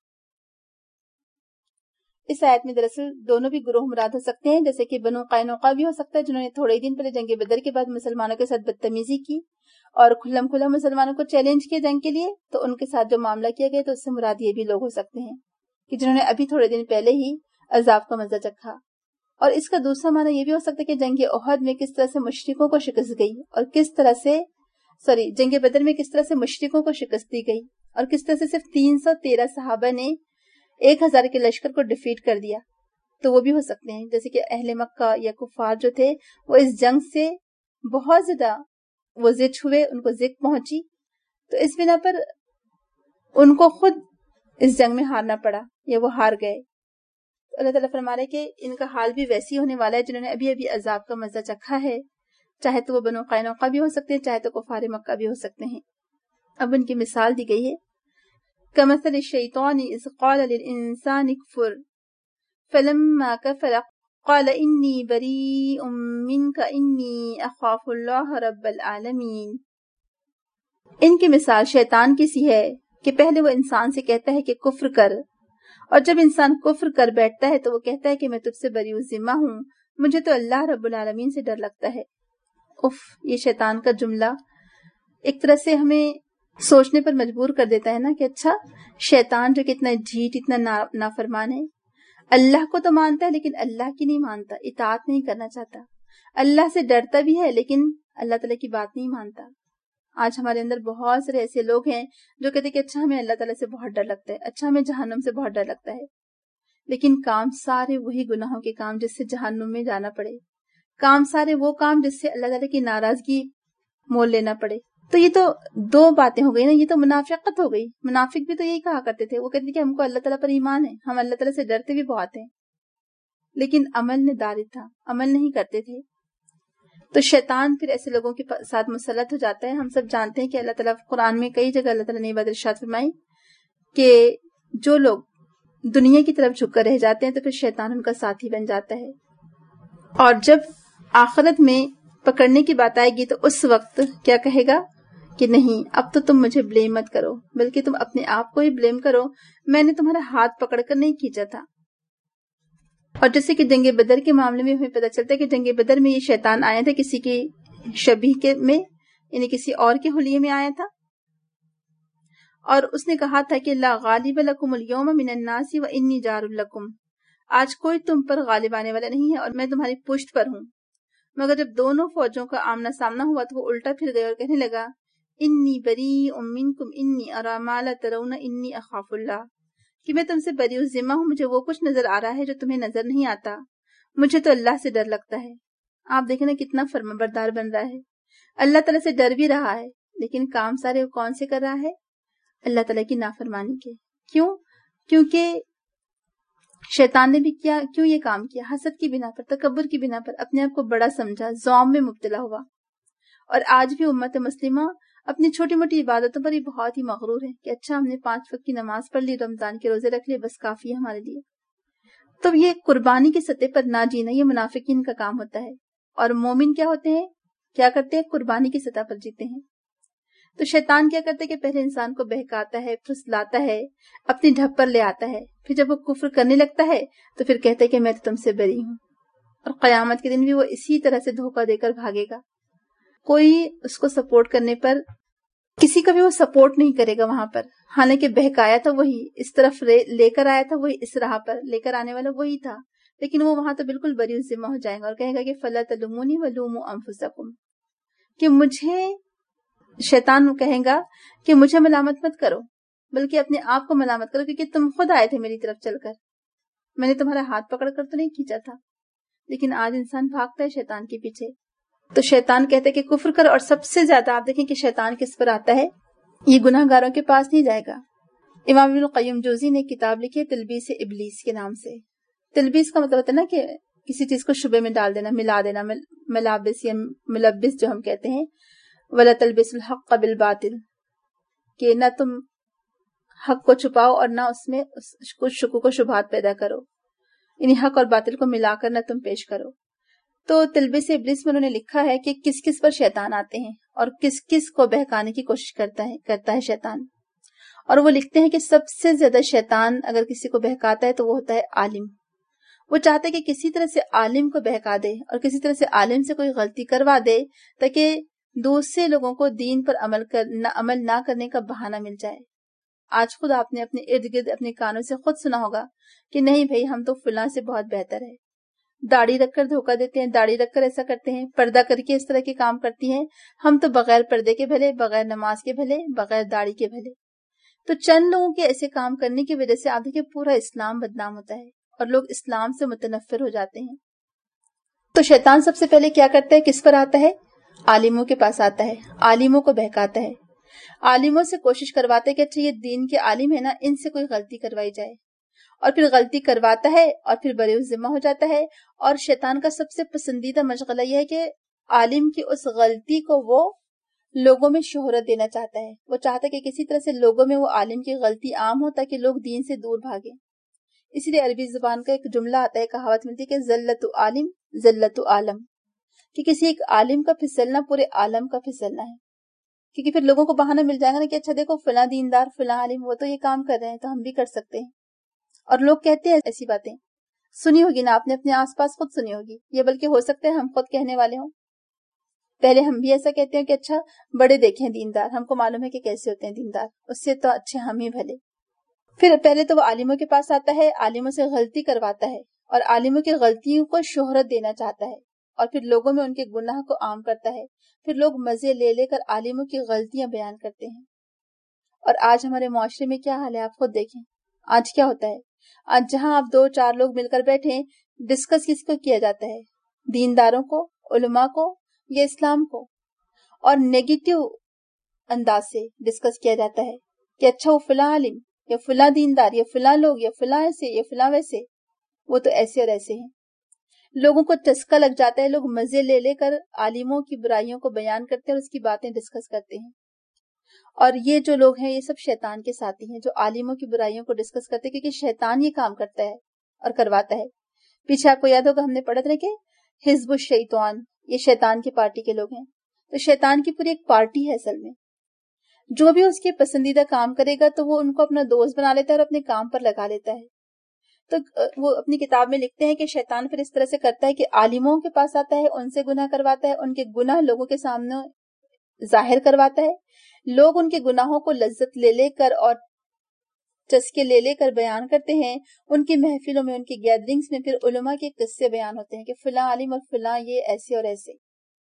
S1: اس آیت میں دراصل دونوں بھی گروہ مراد ہو سکتے ہیں، جیسے کہ بنو قینوقا بھی ہو سکتا ہے جنہوں نے تھوڑے ہی دن پہلے جنگ بدر کے بعد مسلمانوں کے ساتھ بدتمیزی کی اور کھلم کھلا مسلمانوں کو چیلنج کیا جنگ کے لیے، تو ان کے ساتھ جو معاملہ کیا گیا تو اس سے مراد یہ بھی لوگ ہو سکتے ہیں کہ جنہوں نے ابھی تھوڑے دن پہلے ہی عذاب کا مزہ چکھا. اور اس کا دوسرا معنی یہ بھی ہو سکتا ہے کہ جنگ احد میں کس طرح سے مشرکوں کو شکست گئی اور کس طرح سے جنگ بدر میں کس طرح سے مشرکوں کو شکست دی گئی اور کس طرح سے صرف 313 صحابہ نے 1000 کے لشکر کو ڈیفیٹ کر دیا. تو وہ بھی ہو سکتے ہیں، جیسے کہ اہل مکہ یا کفار جو تھے وہ اس جنگ سے بہت زیادہ وہ زد ہوئے، ان کو ضد پہنچی، تو اس بنا پر ان کو خود اس جنگ میں ہارنا پڑا یا وہ ہار گئے. اللہ تعالیٰ فرما رہے کہ ان کا حال بھی ویسی ہونے والا ہے جنہوں نے ابھی ابھی عذاب کا مزہ چکھا ہے، چاہے تو وہ بنو قینوقا بھی ہو سکتے ہیں، چاہے تو کفار مکہ بھی ہو سکتے ہیں. اب ان کی مثال دی گئی ہے، کمثل الشیطان اذ قال للانسان اکفر فلما کفر قال انی بریء منک انی اخاف اللہ رب العالمین. ان کی مثال شیطان کی سی ہے کہ پہلے وہ انسان سے کہتا ہے کہ کفر کر، اور جب انسان کفر کر بیٹھتا ہے تو وہ کہتا ہے کہ میں تجھ سے بری ذمہ ہوں، مجھے تو اللہ رب العالمین سے ڈر لگتا ہے. یہ شیطان کا جملہ ایک طرح سے ہمیں سوچنے پر مجبور کر دیتا ہے نا کہ اچھا شیطان جو کہ اتنا جھیٹ اتنا نافرمان ہے، اللہ کو تو مانتا ہے لیکن اللہ کی نہیں مانتا، اطاعت نہیں کرنا چاہتا، اللہ سے ڈرتا بھی ہے لیکن اللہ تعالیٰ کی بات نہیں مانتا. آج ہمارے اندر بہت سارے ایسے لوگ ہیں جو کہتے ہیں کہ اچھا ہمیں اللہ تعالیٰ سے بہت ڈر لگتا ہے، اچھا ہمیں جہنم سے بہت ڈر لگتا ہے، لیکن کام سارے وہی گناہوں کے کام جس سے جہنم میں جانا پڑے، کام سارے وہ کام جس سے اللہ تعالیٰ کی ناراضگی مول لینا پڑے. تو یہ تو دو باتیں ہو گئی نا، یہ تو منافقت ہو گئی. منافق بھی تو یہی کہا کرتے تھے، وہ کہتے تھے کہ ہم کو اللہ تعالیٰ پر ایمان ہے، ہم اللہ تعالیٰ سے ڈرتے بھی بہت ہیں، لیکن عمل نداری تھا، عمل نہیں کرتے تھے. تو شیطان پھر ایسے لوگوں کے ساتھ مسلط ہو جاتا ہے. ہم سب جانتے ہیں کہ اللہ تعالیٰ قرآن میں کئی جگہ اللہ تعالیٰ نے بات ارشاد فرمائی کہ جو لوگ دنیا کی طرف جھک کر رہ جاتے ہیں تو پھر شیطان ان کا ساتھی بن جاتا ہے، اور جب آخرت میں پکڑنے کی بات آئے گی تو اس وقت کیا کہے گا کہ نہیں، اب تو تم مجھے بلیم مت کرو، بلکہ تم اپنے آپ کو ہی بلیم کرو، میں نے تمہارا ہاتھ پکڑ کر نہیں کھینچا تھا. اور جیسے کہ جنگ بدر کے معاملے میں ہمیں پتہ چلتا ہے کہ جنگ بدر میں یہ شیطان آیا تھا کسی کی شبیہ میں، یعنی کسی اور کے حلیے میں آیا تھا، اور اس نے کہا تھا کہ لا غالب لکم اليوم من الناس وانی جار لکم، آج کوئی تم پر غالب آنے والا نہیں ہے اور میں تمہاری پشت پر ہوں. مگر جب دونوں فوجوں کا آمنا سامنا ہوا تو وہ الٹا پھر گئے اور کہنے لگا انی بریء منکم انی اری ما لا ترون انی اخاف اللہ، کہ میں تم سے بری ذمہ ہوں، مجھے وہ کچھ نظر آ رہا ہے جو تمہیں نظر نہیں آتا، مجھے تو اللہ سے ڈر لگتا ہے. آپ دیکھیں نا کتنا فرمانبردار بن رہا ہے، اللہ تعالیٰ سے ڈر بھی رہا ہے، لیکن کام سارے کون سے کر رہا ہے؟ اللہ تعالیٰ کی نافرمانی کے. کیونکہ شیطان نے بھی کیوں یہ کام کیا؟ حسد کی بنا پر، تکبر کی بنا پر، اپنے آپ کو بڑا سمجھا، ذوم میں مبتلا ہوا. اور آج بھی امت مسلمہ اپنی چھوٹی موٹی عبادتوں پر ہی بہت ہی مغرور ہے کہ اچھا ہم نے 5 وقت کی نماز پڑھ لی، رمضان کے روزے رکھ لیے، بس کافی ہے ہمارے لیے. تو یہ قربانی کی سطح پر نہ جینا یہ منافقین کا کام ہوتا ہے، اور مومن کیا ہوتے ہیں، کیا کرتے ہیں؟ قربانی کی سطح پر جیتے ہیں. تو شیطان کیا کرتا ہے کہ پہلے انسان کو بہکاتا ہے، پھسلاتا ہے، اپنی ڈھب پر لے آتا ہے، پھر جب وہ کفر کرنے لگتا ہے تو پھر کہتا ہے کہ میں تو تم سے بری ہوں. اور قیامت کے دن بھی وہ اسی طرح سے دھوکہ دے کر بھاگے گا. کوئی اس کو سپورٹ کرنے پر کسی کا بھی وہ سپورٹ نہیں کرے گا وہاں پر، حالانکہ بہکایا تھا وہی، اس طرف لے کر آیا تھا وہی، اس راہ پر لے کر آنے والا وہی تھا، لیکن وہ وہاں تو بالکل بری ذمہ ہو جائے گا اور کہے گا کہ فلا تلومونی ولوموا انفسکم، کہ مجھے، شیطان کہے گا کہ مجھے ملامت مت کرو بلکہ اپنے آپ کو ملامت کرو، کیونکہ تم خود آئے تھے میری طرف چل کر، میں نے تمہارا ہاتھ پکڑ کر تو نہیں کھینچا تھا. لیکن آج انسان بھاگتا ہے شیطان کے پیچھے. تو شیطان کہتے ہیں کہ کفر کر, اور سب سے زیادہ آپ دیکھیں کہ شیطان کس پر آتا ہے, یہ گناہ گاروں کے پاس نہیں جائے گا. امام ابن القیم جوزی نے کتاب لکھی ہے تلبیس ابلیس کے نام سے. تلبیس کا مطلب ہوتا ہے نا کہ کسی چیز کو شبے میں ڈال دینا, ملا دینا, ملابس یا ملبس جو ہم کہتے ہیں. ولا تلبس الحق بالباطل, کہ نہ تم حق کو چھپاؤ اور نہ اس میں کچھ شکوک و شبہات پیدا کرو, یعنی حق اور باطل کو ملا کر نہ تم پیش کرو. تو تلبیس ابلیس میں انہوں نے لکھا ہے کہ کس کس پر شیطان آتے ہیں اور کس کس کو بہکانے کی کوشش کرتا ہے شیطان. اور وہ لکھتے ہیں کہ سب سے زیادہ شیطان اگر کسی کو بہکاتا ہے تو وہ ہوتا ہے عالم. وہ چاہتا ہے کہ کسی طرح سے عالم کو بہکا دے اور کسی طرح سے عالم سے کوئی غلطی کروا دے تاکہ دوسرے لوگوں کو دین پر عمل نہ کرنے کا بہانہ مل جائے. آج خود آپ نے اپنے ارد گرد اپنے کانوں سے خود سنا ہوگا کہ نہیں بھائی ہم تو فلاں سے بہت بہتر ہے, داڑھی رکھ کر دھوکہ دیتے ہیں, داڑھی رکھ کر ایسا کرتے ہیں, پردہ کر کے اس طرح کے کام کرتی ہیں, ہم تو بغیر پردے کے بھلے, بغیر نماز کے بھلے, بغیر داڑھی کے بھلے. تو چند لوگوں کے ایسے کام کرنے کی وجہ سے آپ دیکھیں پورا اسلام بدنام ہوتا ہے اور لوگ اسلام سے متنفر ہو جاتے ہیں. تو شیطان سب سے پہلے کیا کرتا ہے, کس پر آتا ہے, عالموں کے پاس آتا ہے, عالموں کو بہکاتا ہے, عالموں سے کوشش کرواتا ہے کہ اچھا یہ دین کے عالم ہے نا, ان سے کوئی غلطی کروائی جائے, اور پھر غلطی کرواتا ہے اور پھر بری ذمہ ہو جاتا ہے. اور شیطان کا سب سے پسندیدہ مشغلہ یہ ہے کہ عالم کی اس غلطی کو وہ لوگوں میں شہرت دینا چاہتا ہے. وہ چاہتا ہے کہ کسی طرح سے لوگوں میں وہ عالم کی غلطی عام ہو تاکہ لوگ دین سے دور بھاگیں. اسی لیے عربی زبان کا ایک جملہ آتا ہے, کہاوت ملتی ہے کہ ذلت عالم ذلت عالم, کہ کسی ایک عالم کا پھسلنا پورے عالم کا پھسلنا ہے. کیونکہ پھر لوگوں کو بہانہ مل جائے گا نا کہ اچھا دیکھو فلاں دیندار فلاں عالم وہ تو یہ کام کر رہے ہیں تو ہم بھی کر سکتے ہیں. اور لوگ کہتے ہیں ایسی باتیں, سنی ہوگی نا آپ نے, اپنے آس پاس خود سنی ہوگی, یہ بلکہ ہو سکتا ہے ہم خود کہنے والے ہوں. پہلے ہم بھی ایسا کہتے ہیں کہ اچھا بڑے دیکھیں دیندار, ہم کو معلوم ہے کہ کیسے ہوتے ہیں دیندار, اس سے تو اچھے ہم ہی بھلے. پھر پہلے تو وہ عالموں کے پاس آتا ہے, عالموں سے غلطی کرواتا ہے اور عالموں کی غلطیوں کو شہرت دینا چاہتا ہے, اور پھر لوگوں میں ان کے گناہ کو عام کرتا ہے. پھر لوگ مزے لے لے کر عالموں کی غلطیاں بیان کرتے ہیں. اور آج ہمارے معاشرے میں کیا حال ہے آپ خود دیکھیں. آج کیا ہوتا ہے, آج جہاں آپ 2-4 لوگ مل کر بیٹھیں, ڈسکس کس کو کیا جاتا ہے, دینداروں کو, علماء کو یا اسلام کو, اور نیگیٹو انداز سے ڈسکس کیا جاتا ہے کہ اچھا وہ فلاں عالم یا فلاں دیندار یا فلاں لوگ یا فلاں ایسے یا فلاں ویسے, وہ تو ایسے اور ایسے ہیں. لوگوں کو چسکا لگ جاتا ہے, لوگ مزے لے لے کر عالموں کی برائیوں کو بیان کرتے ہیں اور اس کی باتیں ڈسکس کرتے ہیں. اور یہ جو لوگ ہیں یہ سب شیطان کے ساتھی ہیں جو عالموں کی برائیوں کو ڈسکس کرتے ہیں, کیونکہ شیطان یہ کام کرتا ہے اور کرواتا ہے. پیچھے آپ کو یاد ہوگا ہم نے پڑھا تھا کہ حزب الشیطان, یہ شیطان کی پارٹی کے لوگ ہیں. تو شیطان کی پوری ایک پارٹی ہے اصل میں, جو بھی اس کے پسندیدہ کام کرے گا تو وہ ان کو اپنا دوست بنا لیتا ہے اور اپنے کام پر لگا لیتا ہے. تو وہ اپنی کتاب میں لکھتے ہیں کہ شیطان پھر اس طرح سے کرتا ہے کہ عالموں کے پاس آتا ہے, ان سے گناہ کرواتا ہے, ان کے گناہ لوگوں کے سامنے ظاہر کرواتا ہے. لوگ ان کے گناہوں کو لذت لے لے کر اور چسکے لے لے کر بیان کرتے ہیں. ان کی محفلوں میں, ان کی گیدرنگز میں پھر علماء کے قصے بیان ہوتے ہیں کہ فلاں عالم اور فلاں یہ ایسے اور ایسے,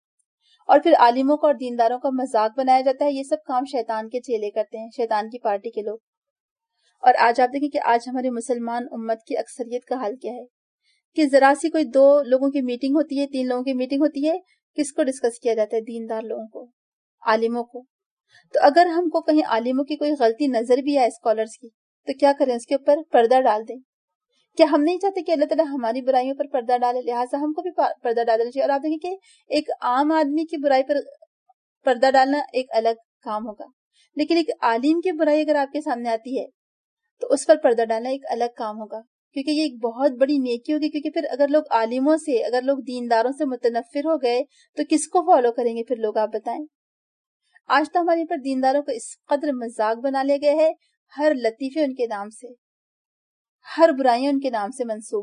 S1: اور پھر عالموں کو اور دینداروں کا مذاق بنایا جاتا ہے. یہ سب کام شیطان کے چیلے کرتے ہیں, شیطان کی پارٹی کے لوگ. اور آج آپ دیکھیں کہ آج ہمارے مسلمان امت کی اکثریت کا حال کیا ہے کہ ذرا سی کوئی 2 لوگوں کی میٹنگ ہوتی ہے, 3 لوگوں کی میٹنگ ہوتی ہے, کس کو ڈسکس کیا جاتا ہے, دیندار لوگوں کو, عالموں کو. تو اگر ہم کو کہیں عالموں کی کوئی غلطی نظر بھی آئے اسکالرز کی, تو کیا کریں, اس کے اوپر پردہ ڈال دیں. کیا ہم نہیں چاہتے کہ اللہ تعالیٰ ہماری برائیوں پر پردہ ڈالے, لہٰذا ہم کو بھی پردہ ڈالنا چاہیے. اور آپ دیکھیں کہ ایک عام آدمی کی برائی پر پردہ ڈالنا ایک الگ کام ہوگا, لیکن ایک عالم کی برائی اگر آپ کے سامنے آتی ہے تو اس پر پردہ ڈالنا ایک الگ کام ہوگا, کیونکہ یہ ایک بہت بڑی نیکی ہوگی. کیونکہ پھر اگر لوگ عالموں سے, اگر لوگ دینداروں سے متنفر ہو گئے تو کس کو فالو کریں گے پھر لوگ, آپ بتائیں. آج تو ہمارے پر دینداروں کو اس قدر مذاق بنا لیا گیا ہے, ہر لطیفے ان کے نام سے, ہر برائیاں ان کے نام سے منسوب.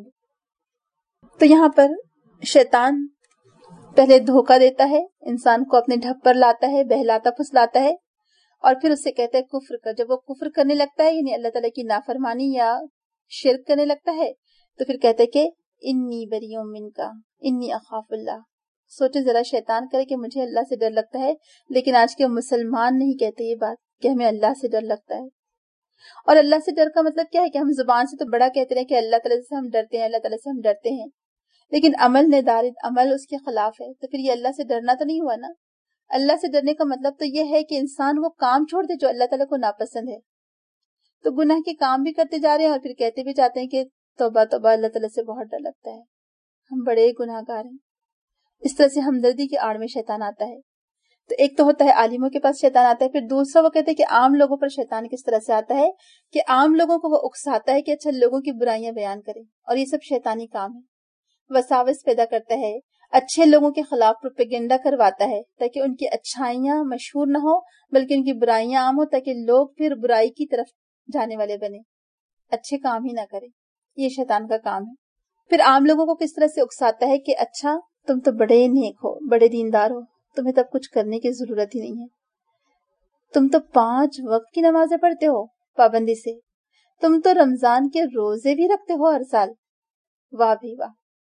S1: تو یہاں پر شیطان پہلے دھوکہ دیتا ہے, انسان کو اپنے ڈھب پر لاتا ہے, بہلاتا پھسلاتا ہے, اور پھر اس سے کہتا ہے کفر کر. جب وہ کفر کرنے لگتا ہے, یعنی اللہ تعالیٰ کی نافرمانی یا شرک کرنے لگتا ہے, تو پھر کہتا ہے کہ انی بریء منک انی اخاف اللہ. سوچے ذرا, شیطان کرے کہ مجھے اللہ سے ڈر لگتا ہے, لیکن آج کے مسلمان نہیں کہتے یہ بات کہ ہمیں اللہ سے ڈر لگتا ہے. اور اللہ سے ڈر کا مطلب کیا ہے کہ ہم زبان سے تو بڑا کہتے ہیں کہ اللہ تعالیٰ سے ہم ڈرتے ہیں, اللہ تعالیٰ سے ہم ڈرتے ہیں, لیکن عمل ندارد، عمل اس کے خلاف ہے، تو پھر یہ اللہ سے ڈرنا تو نہیں ہوا نا۔ اللہ سے ڈرنے کا مطلب تو یہ ہے کہ انسان وہ کام چھوڑ دے جو اللہ تعالیٰ کو ناپسند ہے۔ تو گناہ کے کام بھی کرتے جا رہے ہیں اور پھر کہتے بھی جاتے ہیں کہ توبہ توبہ، اللہ تعالیٰ سے بہت ڈر لگتا ہے، ہم بڑے گناہ گار ہیں۔ اس طرح سے ہمدردی کی آڑ میں شیطان آتا ہے۔ تو ایک تو ہوتا ہے عالموں کے پاس شیطان آتا ہے، پھر دوسرا وہ کہتے ہیں کہ عام لوگوں پر شیطان کس طرح سے آتا ہے کہ عام لوگوں کو وہ اکساتا ہے کہ اچھا لوگوں کی برائیاں بیان کریں، اور یہ سب شیطانی کام ہے۔ وساوس پیدا کرتا ہے، اچھے لوگوں کے خلاف پروپیگنڈا کرواتا ہے تاکہ ان کی اچھائیاں مشہور نہ ہو بلکہ ان کی برائیاں عام ہو، تاکہ لوگ پھر برائی کی طرف جانے والے بنے، اچھے کام ہی نہ کریں۔ یہ شیطان کا کام ہے۔ پھر عام لوگوں کو کس طرح سے اکساتا ہے کہ اچھا تم تو بڑے نیک ہو، بڑے دیندار ہو، تمہیں تب کچھ کرنے کی ضرورت ہی نہیں ہے، تم تو 5 وقت کی نمازیں پڑھتے ہو پابندی سے، تم تو رمضان کے روزے بھی رکھتے ہو ہر سال، واہ بھی واہ۔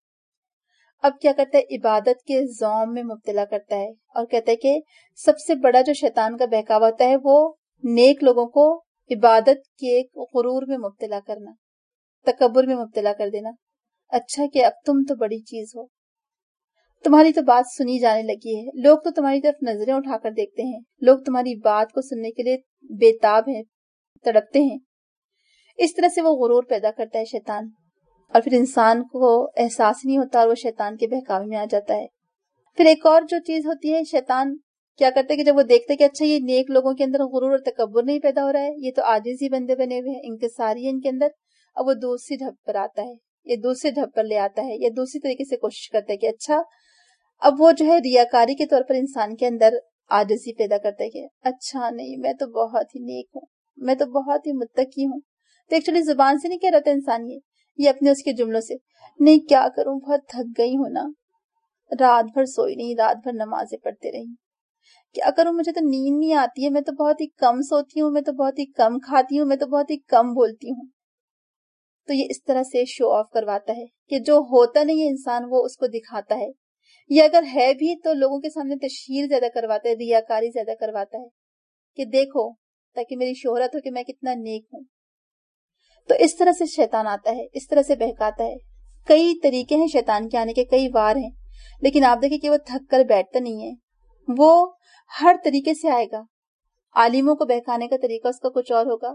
S1: اب کیا کرتا ہے، عبادت کے زوم میں مبتلا کرتا ہے اور کہتا ہے کہ سب سے بڑا جو شیطان کا بہکاوا ہوتا ہے وہ نیک لوگوں کو عبادت کے غرور میں مبتلا کرنا، تکبر میں مبتلا کر دینا۔ اچھا کہ اب تم تو بڑی چیز ہو، تمہاری تو بات سنی جانے لگی ہے، لوگ تو تمہاری طرف نظریں اٹھا کر دیکھتے ہیں، لوگ تمہاری بات کو سننے کے لیے بےتاب ہیں، تڑپتے ہیں۔ اس طرح سے وہ غرور پیدا کرتا ہے شیطان، اور پھر انسان کو احساس نہیں ہوتا اور وہ شیطان کے بہکاوے میں آ جاتا ہے۔ پھر ایک اور جو چیز ہوتی ہے، شیطان کیا کرتا ہے کہ جب وہ دیکھتا ہے کہ اچھا یہ نیک لوگوں کے اندر غرور اور تکبر نہیں پیدا ہو رہا ہے، یہ تو عاجزی بندے بنے ہوئے ہیں، انکساری ہے ان کے اندر، اب وہ دوسری ڈھب پر آتا ہے، یہ دوسرے ڈھب پر لے آتا ہے، یا دوسری طریقے سے کوشش کرتا ہے کہ اچھا اب وہ جو ہے ریاکاری کے طور پر انسان کے اندر عاجزی پیدا کرتا ہے کہ اچھا نہیں، میں تو بہت ہی نیک ہوں، میں تو بہت ہی متقی ہوں۔ تو ایکچولی زبان سے نہیں کہہ رہا تھا انسان، یہ اپنے اس کے جملوں سے، نہیں کیا کروں، بہت تھک گئی ہوں نا، رات بھر سوئی نہیں، رات بھر نمازیں پڑھتے رہی، کیا کروں، مجھے تو نیند نہیں آتی ہے، میں تو بہت ہی کم سوتی ہوں، میں تو بہت ہی کم کھاتی ہوں، میں تو بہت ہی کم بولتی ہوں۔ تو یہ اس طرح سے شو آف کرواتا ہے کہ جو ہوتا نہیں ہے انسان وہ اس کو دکھاتا ہے، یا اگر ہے بھی تو لوگوں کے سامنے تشہیر زیادہ کرواتا ہے، ریاکاری زیادہ کرواتا ہے کہ دیکھو، تاکہ میری شہرت ہو کہ میں کتنا نیک ہوں۔ تو اس طرح سے شیطان آتا ہے، اس طرح سے بہکاتا ہے۔ کئی طریقے ہیں شیطان کے آنے کے، کئی وار ہیں، لیکن آپ دیکھیں کہ وہ تھک کر بیٹھتا نہیں ہے، وہ ہر طریقے سے آئے گا۔ عالموں کو بہکانے کا طریقہ اس کا کچھ اور ہوگا،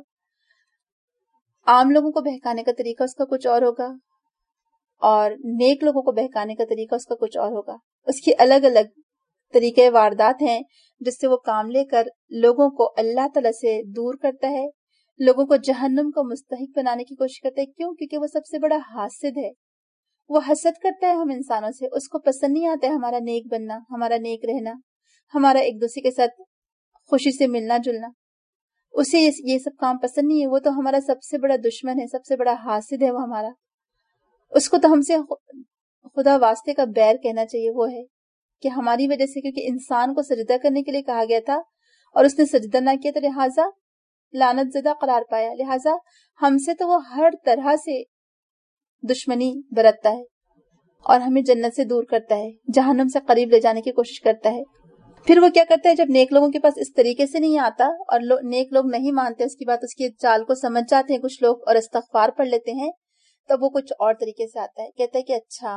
S1: عام لوگوں کو بہکانے کا طریقہ اس کا کچھ اور ہوگا، اور نیک لوگوں کو بہکانے کا طریقہ اس کا کچھ اور ہوگا۔ اس کی الگ الگ طریقے واردات ہیں جس سے وہ کام لے کر لوگوں کو اللہ تعالیٰ سے دور کرتا ہے، لوگوں کو جہنم کو مستحق بنانے کی کوشش کرتا ہے۔ کیوں؟ کیونکہ وہ سب سے بڑا حاسد ہے، وہ حسد کرتا ہے ہم انسانوں سے، اس کو پسند نہیں آتا ہے ہمارا نیک بننا، ہمارا نیک رہنا، ہمارا ایک دوسرے کے ساتھ خوشی سے ملنا جلنا، اسے یہ سب کام پسند نہیں ہے۔ وہ تو ہمارا سب سے بڑا دشمن ہے، سب سے بڑا حاسد ہے وہ ہمارا، اس کو تو ہم سے خدا واسطے کا بیر کہنا چاہیے۔ وہ ہے کہ ہماری وجہ سے، کیونکہ انسان کو سجدہ کرنے کے لیے کہا گیا تھا اور اس نے سجدہ نہ کیا تو لہٰذا لعنت زدہ قرار پایا، لہٰذا ہم سے تو وہ ہر طرح سے دشمنی برتتا ہے اور ہمیں جنت سے دور کرتا ہے، جہنم سے قریب لے جانے کی کوشش کرتا ہے۔ پھر وہ کیا کرتا ہے، جب نیک لوگوں کے پاس اس طریقے سے نہیں آتا اور نیک لوگ نہیں مانتے اس کی بات، اس کی چال کو سمجھ جاتے ہیں کچھ لوگ اور استغفار پڑھ لیتے ہیں، تب وہ کچھ اور طریقے سے آتا ہے، کہتا ہے کہ اچھا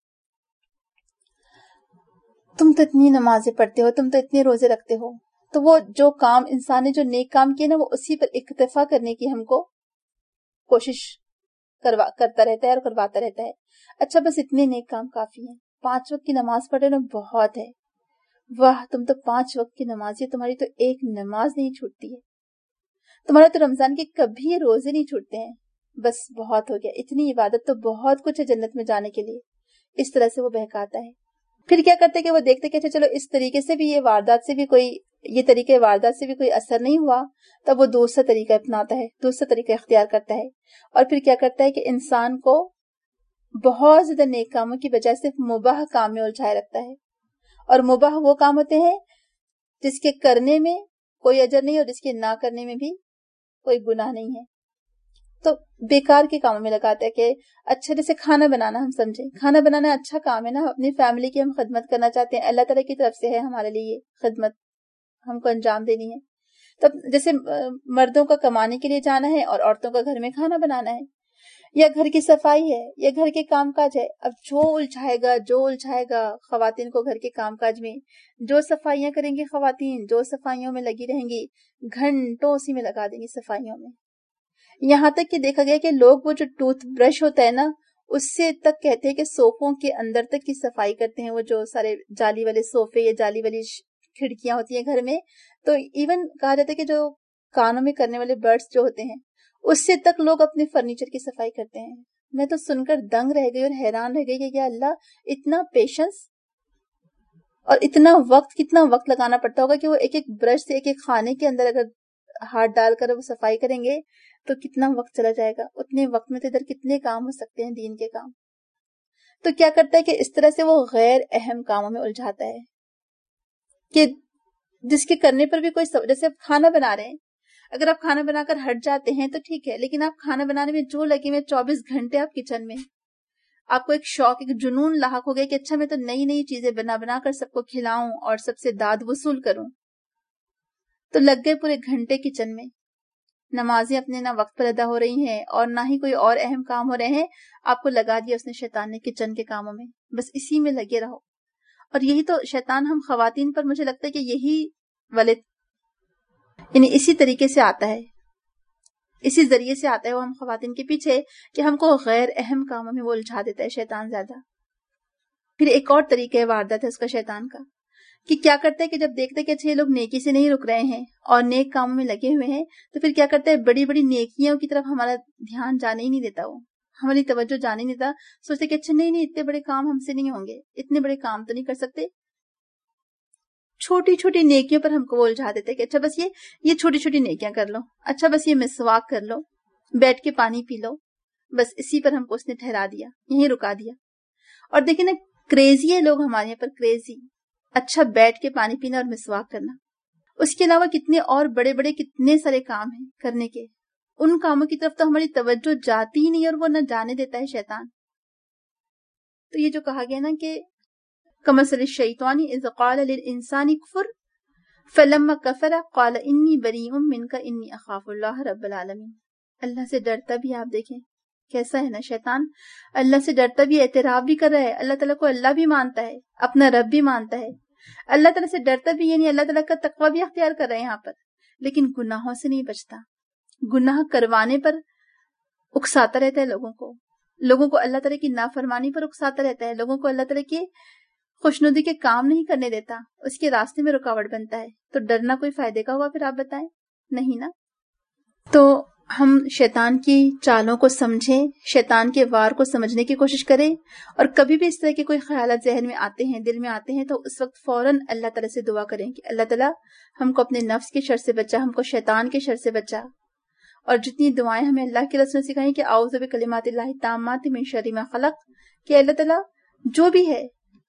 S1: تم تو اتنی نمازیں پڑھتے ہو، تم تو اتنے روزے رکھتے ہو، تو وہ جو کام انسان نے جو نیک کام کیے نا، وہ اسی پر اکتفا کرنے کی ہم کو کوشش کرتا رہتا ہے اور کرواتا رہتا ہے۔ اچھا بس اتنے نیک کام کافی ہیں، 5 وقت کی نماز پڑھے نا بہت ہے، واہ تم تو 5 وقت کی نمازی، تمہاری تو ایک نماز نہیں چھوٹتی ہے، تمہارا تو رمضان کے کبھی روزے نہیں چھوٹتے ہیں، بس بہت ہو گیا، اتنی عبادت تو بہت کچھ ہے جنت میں جانے کے لیے۔ اس طرح سے وہ بہکاتا ہے۔ پھر کیا کرتے کہ وہ دیکھتے کہ اچھا چلو اس طریقے سے بھی یہ طریقے واردات سے بھی کوئی اثر نہیں ہوا، تب وہ دوسرا طریقہ اپناتا ہے، دوسرا طریقہ اختیار کرتا ہے، اور پھر کیا کرتا ہے کہ انسان کو بہت زیادہ نیک کاموں کی بجائے صرف مباح کام میں الجھائے رکھتا ہے، اور مباح وہ کام ہوتے ہیں جس کے کرنے میں کوئی اجر نہیں اور جس کے نہ کرنے میں بھی کوئی گناہ نہیں ہے، تو بیکار کے کاموں میں لگاتا ہے کہ اچھا جیسے کھانا بنانا، ہم سمجھیں کھانا بنانا اچھا کام ہے نا، اپنی فیملی کی ہم خدمت کرنا چاہتے ہیں، اللہ تعالیٰ کی طرف سے ہے ہمارے لیے یہ خدمت ہم کو انجام دینی ہے۔ تب جیسے مردوں کا کمانے کے لیے جانا ہے اور عورتوں کا گھر میں کھانا بنانا ہے، یا گھر کی صفائی ہے یا گھر کے کام کاج ہے. اب جو الجھائے گا خواتین کو گھر کے کام کاج میں، جو صفائیاں کریں گی خواتین، جو صفائیوں میں لگی رہیں گی، گھنٹوں اسی میں لگا دیں گی صفائیوں میں. یہاں تک کہ دیکھا گیا کہ لوگ وہ جو ٹوتھ برش ہوتا ہے نا، اس سے تک کہتے ہیں کہ صوفوں کے اندر تک کی صفائی کرتے ہیں. وہ جو سارے جالی والے صوفے یا جالی والی کھڑکیاں ہوتی ہیں گھر میں، تو ایون کہا جاتا ہے کہ جو کانوں میں کرنے والے برڈس جو ہوتے ہیں، اس سے تک لوگ اپنے فرنیچر کی صفائی کرتے ہیں. میں تو سن کر دنگ رہ گئی اور حیران رہ گئی کہ یا اللہ، اتنا پیشنس اور اتنا وقت، کتنا وقت لگانا پڑتا ہوگا کہ وہ ایک ایک برش سے ایک ایک خانے کے اندر اگر ہاتھ ڈال کر وہ صفائی کریں گے تو کتنا وقت چلا جائے گا. اتنے وقت میں تو ادھر کتنے کام ہو سکتے ہیں دین کے کام. تو کیا کرتا ہے کہ اس طرح سے وہ غیر اہم کاموں میں الجھاتا ہے کہ جس کے کرنے پر بھی کوئی جیسے آپ کھانا بنا رہے ہیں، اگر آپ کھانا بنا کر ہٹ جاتے ہیں تو ٹھیک ہے، لیکن آپ کھانا بنانے میں جو لگے ہوئے 24 گھنٹے آپ کچن میں، آپ کو ایک شوق، ایک جنون لاحق ہو گیا کہ اچھا میں تو نئی نئی چیزیں بنا کر سب کو کھلاؤں اور سب سے داد وصول کروں. تو لگ گئے پورے گھنٹے کچن میں. نمازیں اپنے نہ وقت پر ادا ہو رہی ہیں اور نہ ہی کوئی اور اہم کام ہو رہے ہیں. آپ کو لگا دیا اس نے، شیطان نے، کچن کے کاموں میں. بس اسی میں لگے رہو. اور یہی تو شیطان ہم خواتین پر، مجھے لگتا ہے کہ یہی ولد، یعنی اسی طریقے سے آتا ہے، اسی ذریعے سے آتا ہے وہ ہم خواتین کے پیچھے کہ ہم کو غیر اہم کاموں میں وہ الجھا دیتا ہے شیطان زیادہ. پھر ایک اور طریقہ واردات ہے اس کا شیطان کا، کہ کیا کرتا ہے کہ جب دیکھتا ہے کہ اچھا یہ لوگ نیکی سے نہیں رک رہے ہیں اور نیک کاموں میں لگے ہوئے ہیں، تو پھر کیا کرتا ہے، بڑی بڑی نیکیوں کی طرف ہمارا دھیان جانے ہی نہیں دیتا، وہ ہماری توجہ جانے نہیں دیتا. سوچتے کہ اچھا نہیں اتنے بڑے کام ہم سے نہیں ہوں گے، اتنے بڑے کام تو نہیں کر سکتے. چھوٹی چھوٹی نیکیوں پر ہم کو وہ الجھا دیتے کہ اچھا بس یہ چھوٹی چھوٹی نیکیاں کر لو، اچھا بس یہ مسواک کر لو، بیٹھ کے پانی پی لو. بس اسی پر ہم کو اس نے ٹھہرا دیا، یہیں رکا دیا. اور دیکھیں نا، کریزی ہے لوگ ہمارے یہاں پر، کریزی. اچھا بیٹھ کے پانی پینا اور مسواک کرنا، اس کے علاوہ کتنے اور بڑے بڑے کتنے سارے کام ہیں کرنے کے. ان کاموں کی طرف تو ہماری توجہ جاتی ہی نہیں اور وہ نہ جانے دیتا ہے شیطان. تو یہ جو کہا گیا نا کہ کمثل الشیطان اذ قال للانسان کفر فلما کفر قال انی بریء منک انی اخاف اللہ رب العالمین. اللہ سے ڈرتا بھی، آپ دیکھیں کیسا ہے نا شیطان، اللہ سے ڈرتا بھی، اعتراف بھی کر رہا ہے، اللہ تعالیٰ کو اللہ بھی مانتا ہے، اپنا رب بھی مانتا ہے، اللہ تعالیٰ سے ڈرتا بھی، یعنی اللہ تعالیٰ کا تقوی بھی اختیار کر رہے ہیں یہاں پر، لیکن گناہوں سے نہیں بچتا. گناہ کروانے پر اکساتا رہتا ہے لوگوں کو اللہ تعالیٰ کی نافرمانی پر اکساتا رہتا ہے، لوگوں کو اللہ تعالیٰ کی خوشنودی کے کام نہیں کرنے دیتا، اس کے راستے میں رکاوٹ بنتا ہے. تو ڈرنا کوئی فائدے کا ہوا پھر؟ آپ بتائیں، نہیں نا. تو ہم شیطان کی چالوں کو سمجھیں، شیطان کے وار کو سمجھنے کی کوشش کریں، اور کبھی بھی اس طرح کے کوئی خیالات ذہن میں آتے ہیں، دل میں آتے ہیں، تو اس وقت فوراً اللہ تعالیٰ سے دعا کریں کہ اللہ تعالیٰ ہم کو اپنے نفس کے شر سے بچا، ہم کو شیطان کے شر سے بچا. اور جتنی دعائیں ہمیں اللہ کے رسول نے سکھائیں کہ اعوذ بکلمات اللہ التامات من شر ما خلق، کہ اللہ تعالیٰ جو بھی ہے،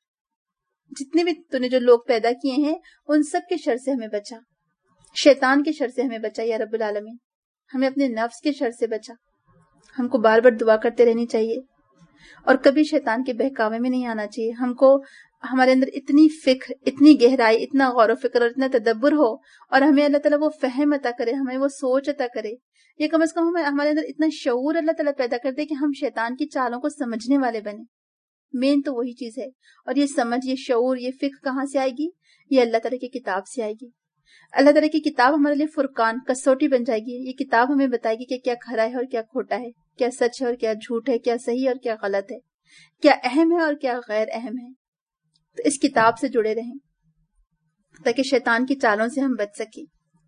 S1: جتنے بھی تو نے جو لوگ پیدا کیے ہیں، ان سب کے شر سے ہمیں بچا، شیطان کے شر سے ہمیں بچا یا رب العالمین، ہمیں اپنے نفس کے شر سے بچا. ہم کو بار بار دعا کرتے رہنی چاہیے اور کبھی شیطان کے بہکاوے میں نہیں آنا چاہیے. ہم کو ہمارے اندر اتنی فکر، اتنی گہرائی، اتنا غور و فکر اور اتنا تدبر ہو، اور ہمیں اللہ تعالیٰ وہ فہم عطا کرے، ہمیں وہ سوچ عطا کرے، یا کم از کم ہمارے اندر اتنا شعور اللہ تعالیٰ پیدا کر دے کہ ہم شیطان کی چالوں کو سمجھنے والے بنے. مین تو وہی چیز ہے. اور یہ سمجھ، یہ شعور، یہ فکر کہاں سے آئے گی؟ یہ اللہ تعالیٰ کی کتاب سے آئے گی. اللہ تعالیٰ کی کتاب ہمارے لیے فرقان، کسوٹی بن جائے گی. یہ کتاب ہمیں بتائے گی کہ کیا کھرا ہے اور کیا کھوٹا ہے، کیا سچ ہے اور کیا جھوٹ ہے، کیا صحیح اور کیا غلط ہے، کیا اہم ہے اور کیا غیر اہم ہے. تو اس کتاب سے جڑے رہیں تاکہ شیطان کی چالوں سے ہم بچ سکیں.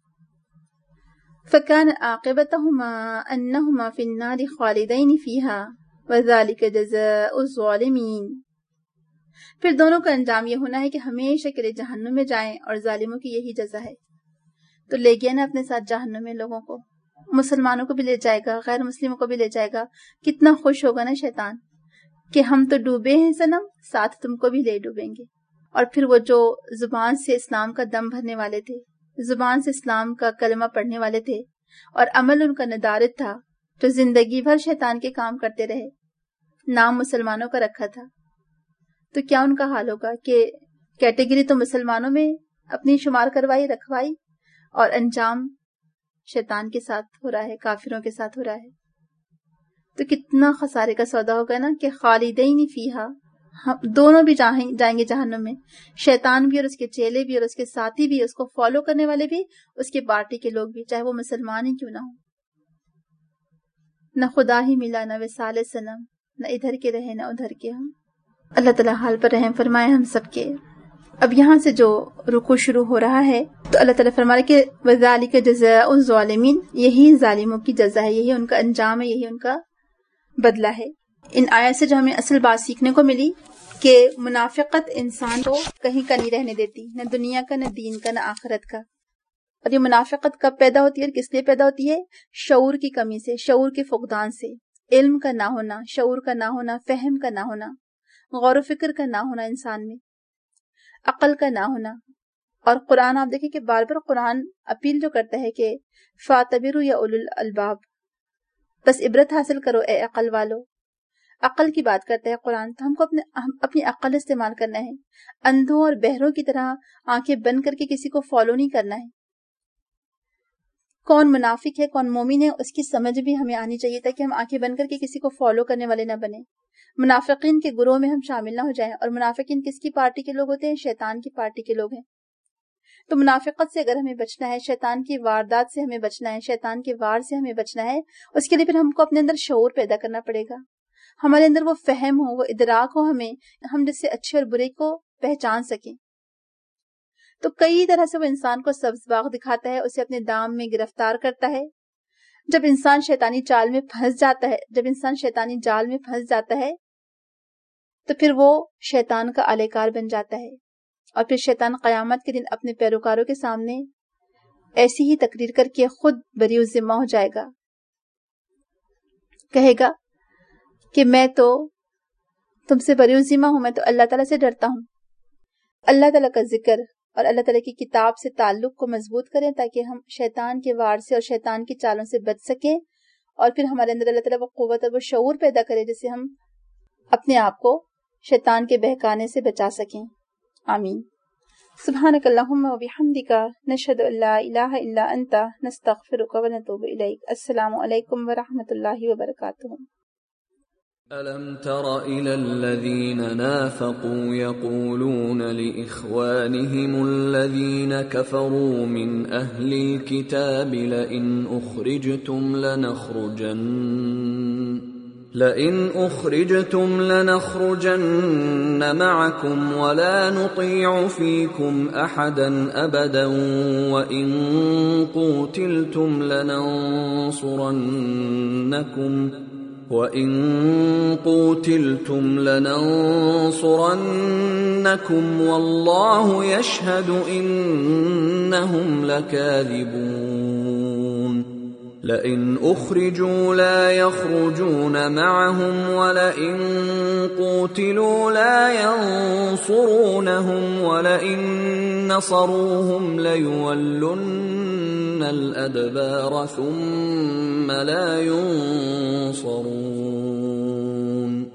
S1: فَكَانَ عَاقِبَتُهُمَا أَنَّهُمَا فِي النَّارِ خَالِدَيْنِ فِيهَا وَذَلِكَ جَزَاءُ الظَّالِمِينَ. پھر دونوں کا انجام یہ ہونا ہے کہ ہمیشہ کے لیے جہنم میں جائیں، اور ظالموں کی یہی جزا ہے. تو لے گیا نا اپنے ساتھ جہنم میں لوگوں کو، مسلمانوں کو بھی لے جائے گا، غیر مسلموں کو بھی لے جائے گا. کتنا خوش ہوگا نا شیطان کہ ہم تو ڈوبے ہیں صنم، ساتھ تم کو بھی لے ڈوبیں گے. اور پھر وہ جو زبان سے اسلام کا دم بھرنے والے تھے، زبان سے اسلام کا کلمہ پڑھنے والے تھے، اور عمل ان کا ندارت تھا، جو زندگی بھر شیطان کے کام کرتے رہے، نام مسلمانوں کا رکھا تھا، تو کیا ان کا حال ہوگا کہ کیٹیگری تو مسلمانوں میں اپنی شمار کروائی، رکھوائی، اور انجام شیطان کے ساتھ ہو رہا ہے، کافروں کے ساتھ ہو رہا ہے. تو کتنا خسارے کا سودا ہوگا نا کہ خالدین فیہا، دونوں بھی جائیں گے جہنم میں، شیطان بھی اور اس کے چیلے بھی اور اس کے ساتھی بھی، اس کو فالو کرنے والے بھی، اس کی پارٹی کے لوگ بھی، چاہے وہ مسلمان ہی کیوں نہ ہو۔ نہ خدا ہی ملا، نہ وصال صنم، نہ ادھر کے رہے نہ ادھر کے ہم۔ اللہ تعالیٰ حال پر رحم فرمائے ہم سب کے۔ اب یہاں سے جو رکوع شروع ہو رہا ہے تو اللہ تعالیٰ فرما رہے کہ وَذَلِكَ جَزَاءُ الظَّالِمِينَ، یہی ظالموں کی جزا ہے، یہی ان کا انجام ہے، یہی ان کا بدلہ ہے۔ ان آیات سے جو ہمیں اصل بات سیکھنے کو ملی کہ منافقت انسان کو کہیں کا نہیں رہنے دیتی، نہ دنیا کا، نہ دین کا، نہ آخرت کا۔ اور یہ منافقت کب پیدا ہوتی ہے اور کس لیے پیدا ہوتی ہے؟ شعور کی کمی سے، شعور کے فقدان سے، علم کا نہ ہونا، شعور کا نہ ہونا، فہم کا نہ ہونا، غور و فکر کا نہ ہونا انسان میں، عقل کا نہ ہونا۔ اور قرآن آپ دیکھیں کہ بار بار قرآن اپیل جو کرتا ہے کہ فَاعْتَبِرُوا یا اولو الالباب، بس عبرت حاصل کرو اے عقل والو۔ عقل کی بات کرتا ہے قرآن، تو ہم کو اپنی عقل استعمال کرنا ہے، اندھوں اور بہروں کی طرح آنکھیں بند کر کے کسی کو فالو نہیں کرنا ہے۔ کون منافق ہے کون مومن ہے اس کی سمجھ بھی ہمیں آنی چاہیے تاکہ ہم آنکھیں بند کر کے کسی کو فالو کرنے والے نہ بنیں، منافقین کے گروہ میں ہم شامل نہ ہو جائیں۔ اور منافقین کس کی پارٹی کے لوگ ہوتے ہیں؟ شیطان کی پارٹی کے لوگ ہیں۔ تو منافقت سے اگر ہمیں بچنا ہے، شیطان کی واردات سے ہمیں بچنا ہے، شیطان کے وار سے ہمیں بچنا ہے، اس کے لیے پھر ہم کو اپنے اندر شعور پیدا کرنا پڑے گا، ہمارے اندر وہ فہم ہو، وہ ادراک ہو، ہم جس سے اچھے اور برے کو پہچان سکیں۔ تو کئی طرح سے وہ انسان کو سبز باغ دکھاتا ہے، اسے اپنے دام میں گرفتار کرتا ہے۔ جب انسان شیطانی جال میں پھنس جاتا ہے تو پھر وہ شیطان کا اہلکار بن جاتا ہے، اور پھر شیطان قیامت کے دن اپنے پیروکاروں کے سامنے ایسی ہی تقریر کر کے خود بری الذمہ ہو جائے گا، کہے گا کہ میں تو تم سے بری الذمہ ہوں، میں تو اللہ تعالیٰ سے ڈرتا ہوں۔ اللہ تعالیٰ کا ذکر اور اللہ تعالیٰ کی کتاب سے تعلق کو مضبوط کریں تاکہ ہم شیطان کے وار سے اور شیطان کی چالوں سے بچ سکیں، اور پھر ہمارے اندر اللہ تعالیٰ وہ قوت اور وہ شعور پیدا کرے جس سے ہم اپنے آپ کو شیطان کے بہکانے سے بچا سکیں۔ آمین۔ سبحانک اللہم و بحمدک، نشہد ان لا الہ الا انت، نستغفرک و نتوب الیک۔ السلام علیکم ورحمۃ اللہ وبرکاتہ۔
S2: ألم تر إلى الذين نافقوا يقولون لإخوانهم الذين كفروا من أهل الكتاب لئن أخرجتم لنخرجن معكم ولا نطيع فيكم أحدا أبدا وإن قوتلتم لننصرنكم والله يشهد إنهم لكاذبون لئن أخرجوا لا يخرجون معهم ولئن قوتلوا لا ينصرونهم ولئن نصروهم ليولن الأدبار ثم لا ينصرون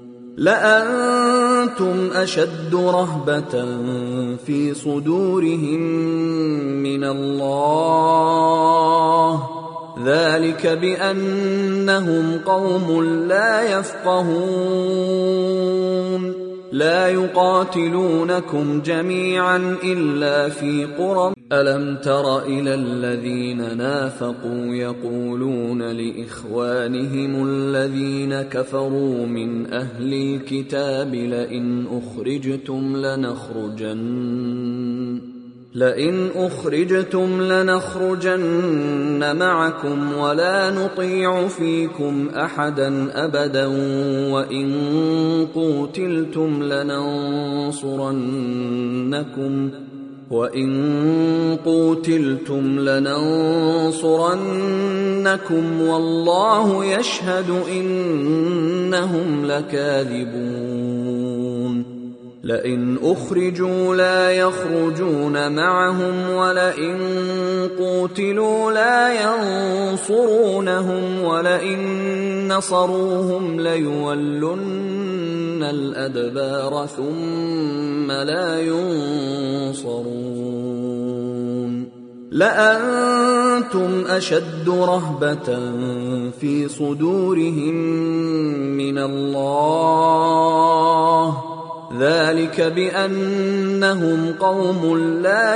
S2: لأنتم أشد رهبة في صدورهم من الله ذلك بأنهم قوم لا يفقهون لا يقاتلونكم جميعا إلا في قرى ألم تر إلى الذين نافقوا يقولون لإخوانهم الذين كفروا من أهل الكتاب لئن أخرجتم لنخرجن معكم ولا نطيع فيكم أحدا أبدا وإن قوتلتم لننصرنكم والله يشهد إنهم لكاذبون لئن أخرجوا لا يخرجون معهم ولئن قوتلوا لا ينصرونهم ولئن نصروهم ليولن الأدبار ثم لا ينصرون لأنتم أنتم أشد رهبة في صدورهم من الله ذلك بأنهم قوم لا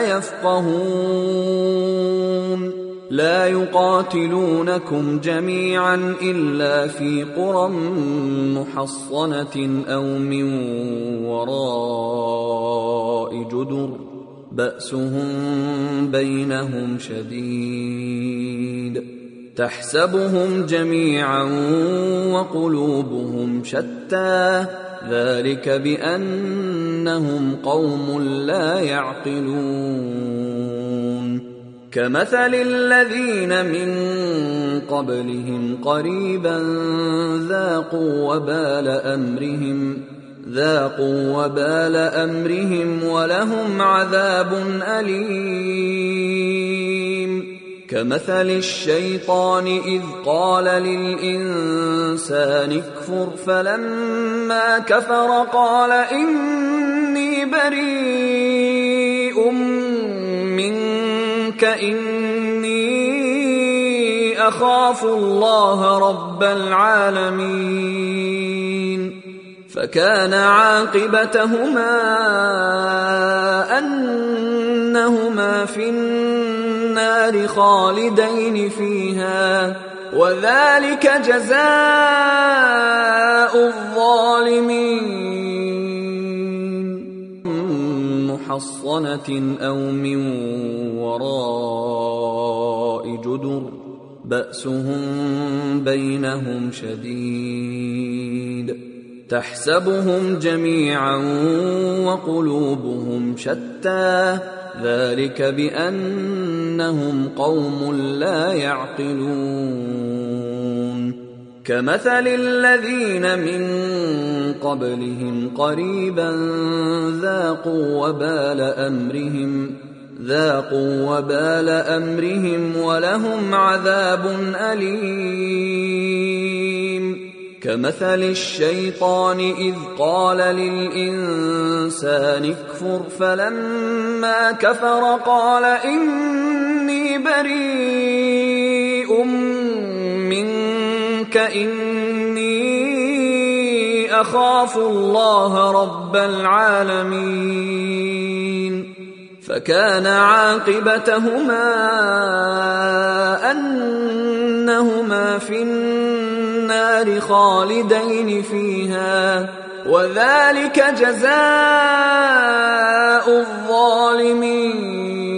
S2: يفقهون لا يقاتلونكم جميعا إلا في قرى محصنة أو من وراء جدر بأسهم بينهم شديد تحسبهم جميعا وقلوبهم شتى ذلك بأنهم قوم لا يعقلون كمثل الذين من قبلهم قريبا ذاقوا وبال أمرهم ولهم عذاب أليم كمثل الشيطان إذ قال للإنسان اكفر فلما كفر قال إني بريء منك إني أخاف الله رب العالمين فكان عاقبتهما أنهما في النار خالدين فيها وذلك جزاء الظالمين محصنة أو من وراء جدر بأسهم بينهم شديد تحسبهم جميعا وقلوبهم شتى ذلك بأنهم قوم لا يعقلون كمثل الذين من قبلهم قريبا ذاقوا وبال أمرهم ولهم عذاب أليم كمثل الشيطان إذ قال للإنسان اكفر فلما كفر قال إني بريء منك إني أخاف الله رب العالمين فكان عاقبتهما أنهما في النار خالدين فيها وذلك جزاء الظالمين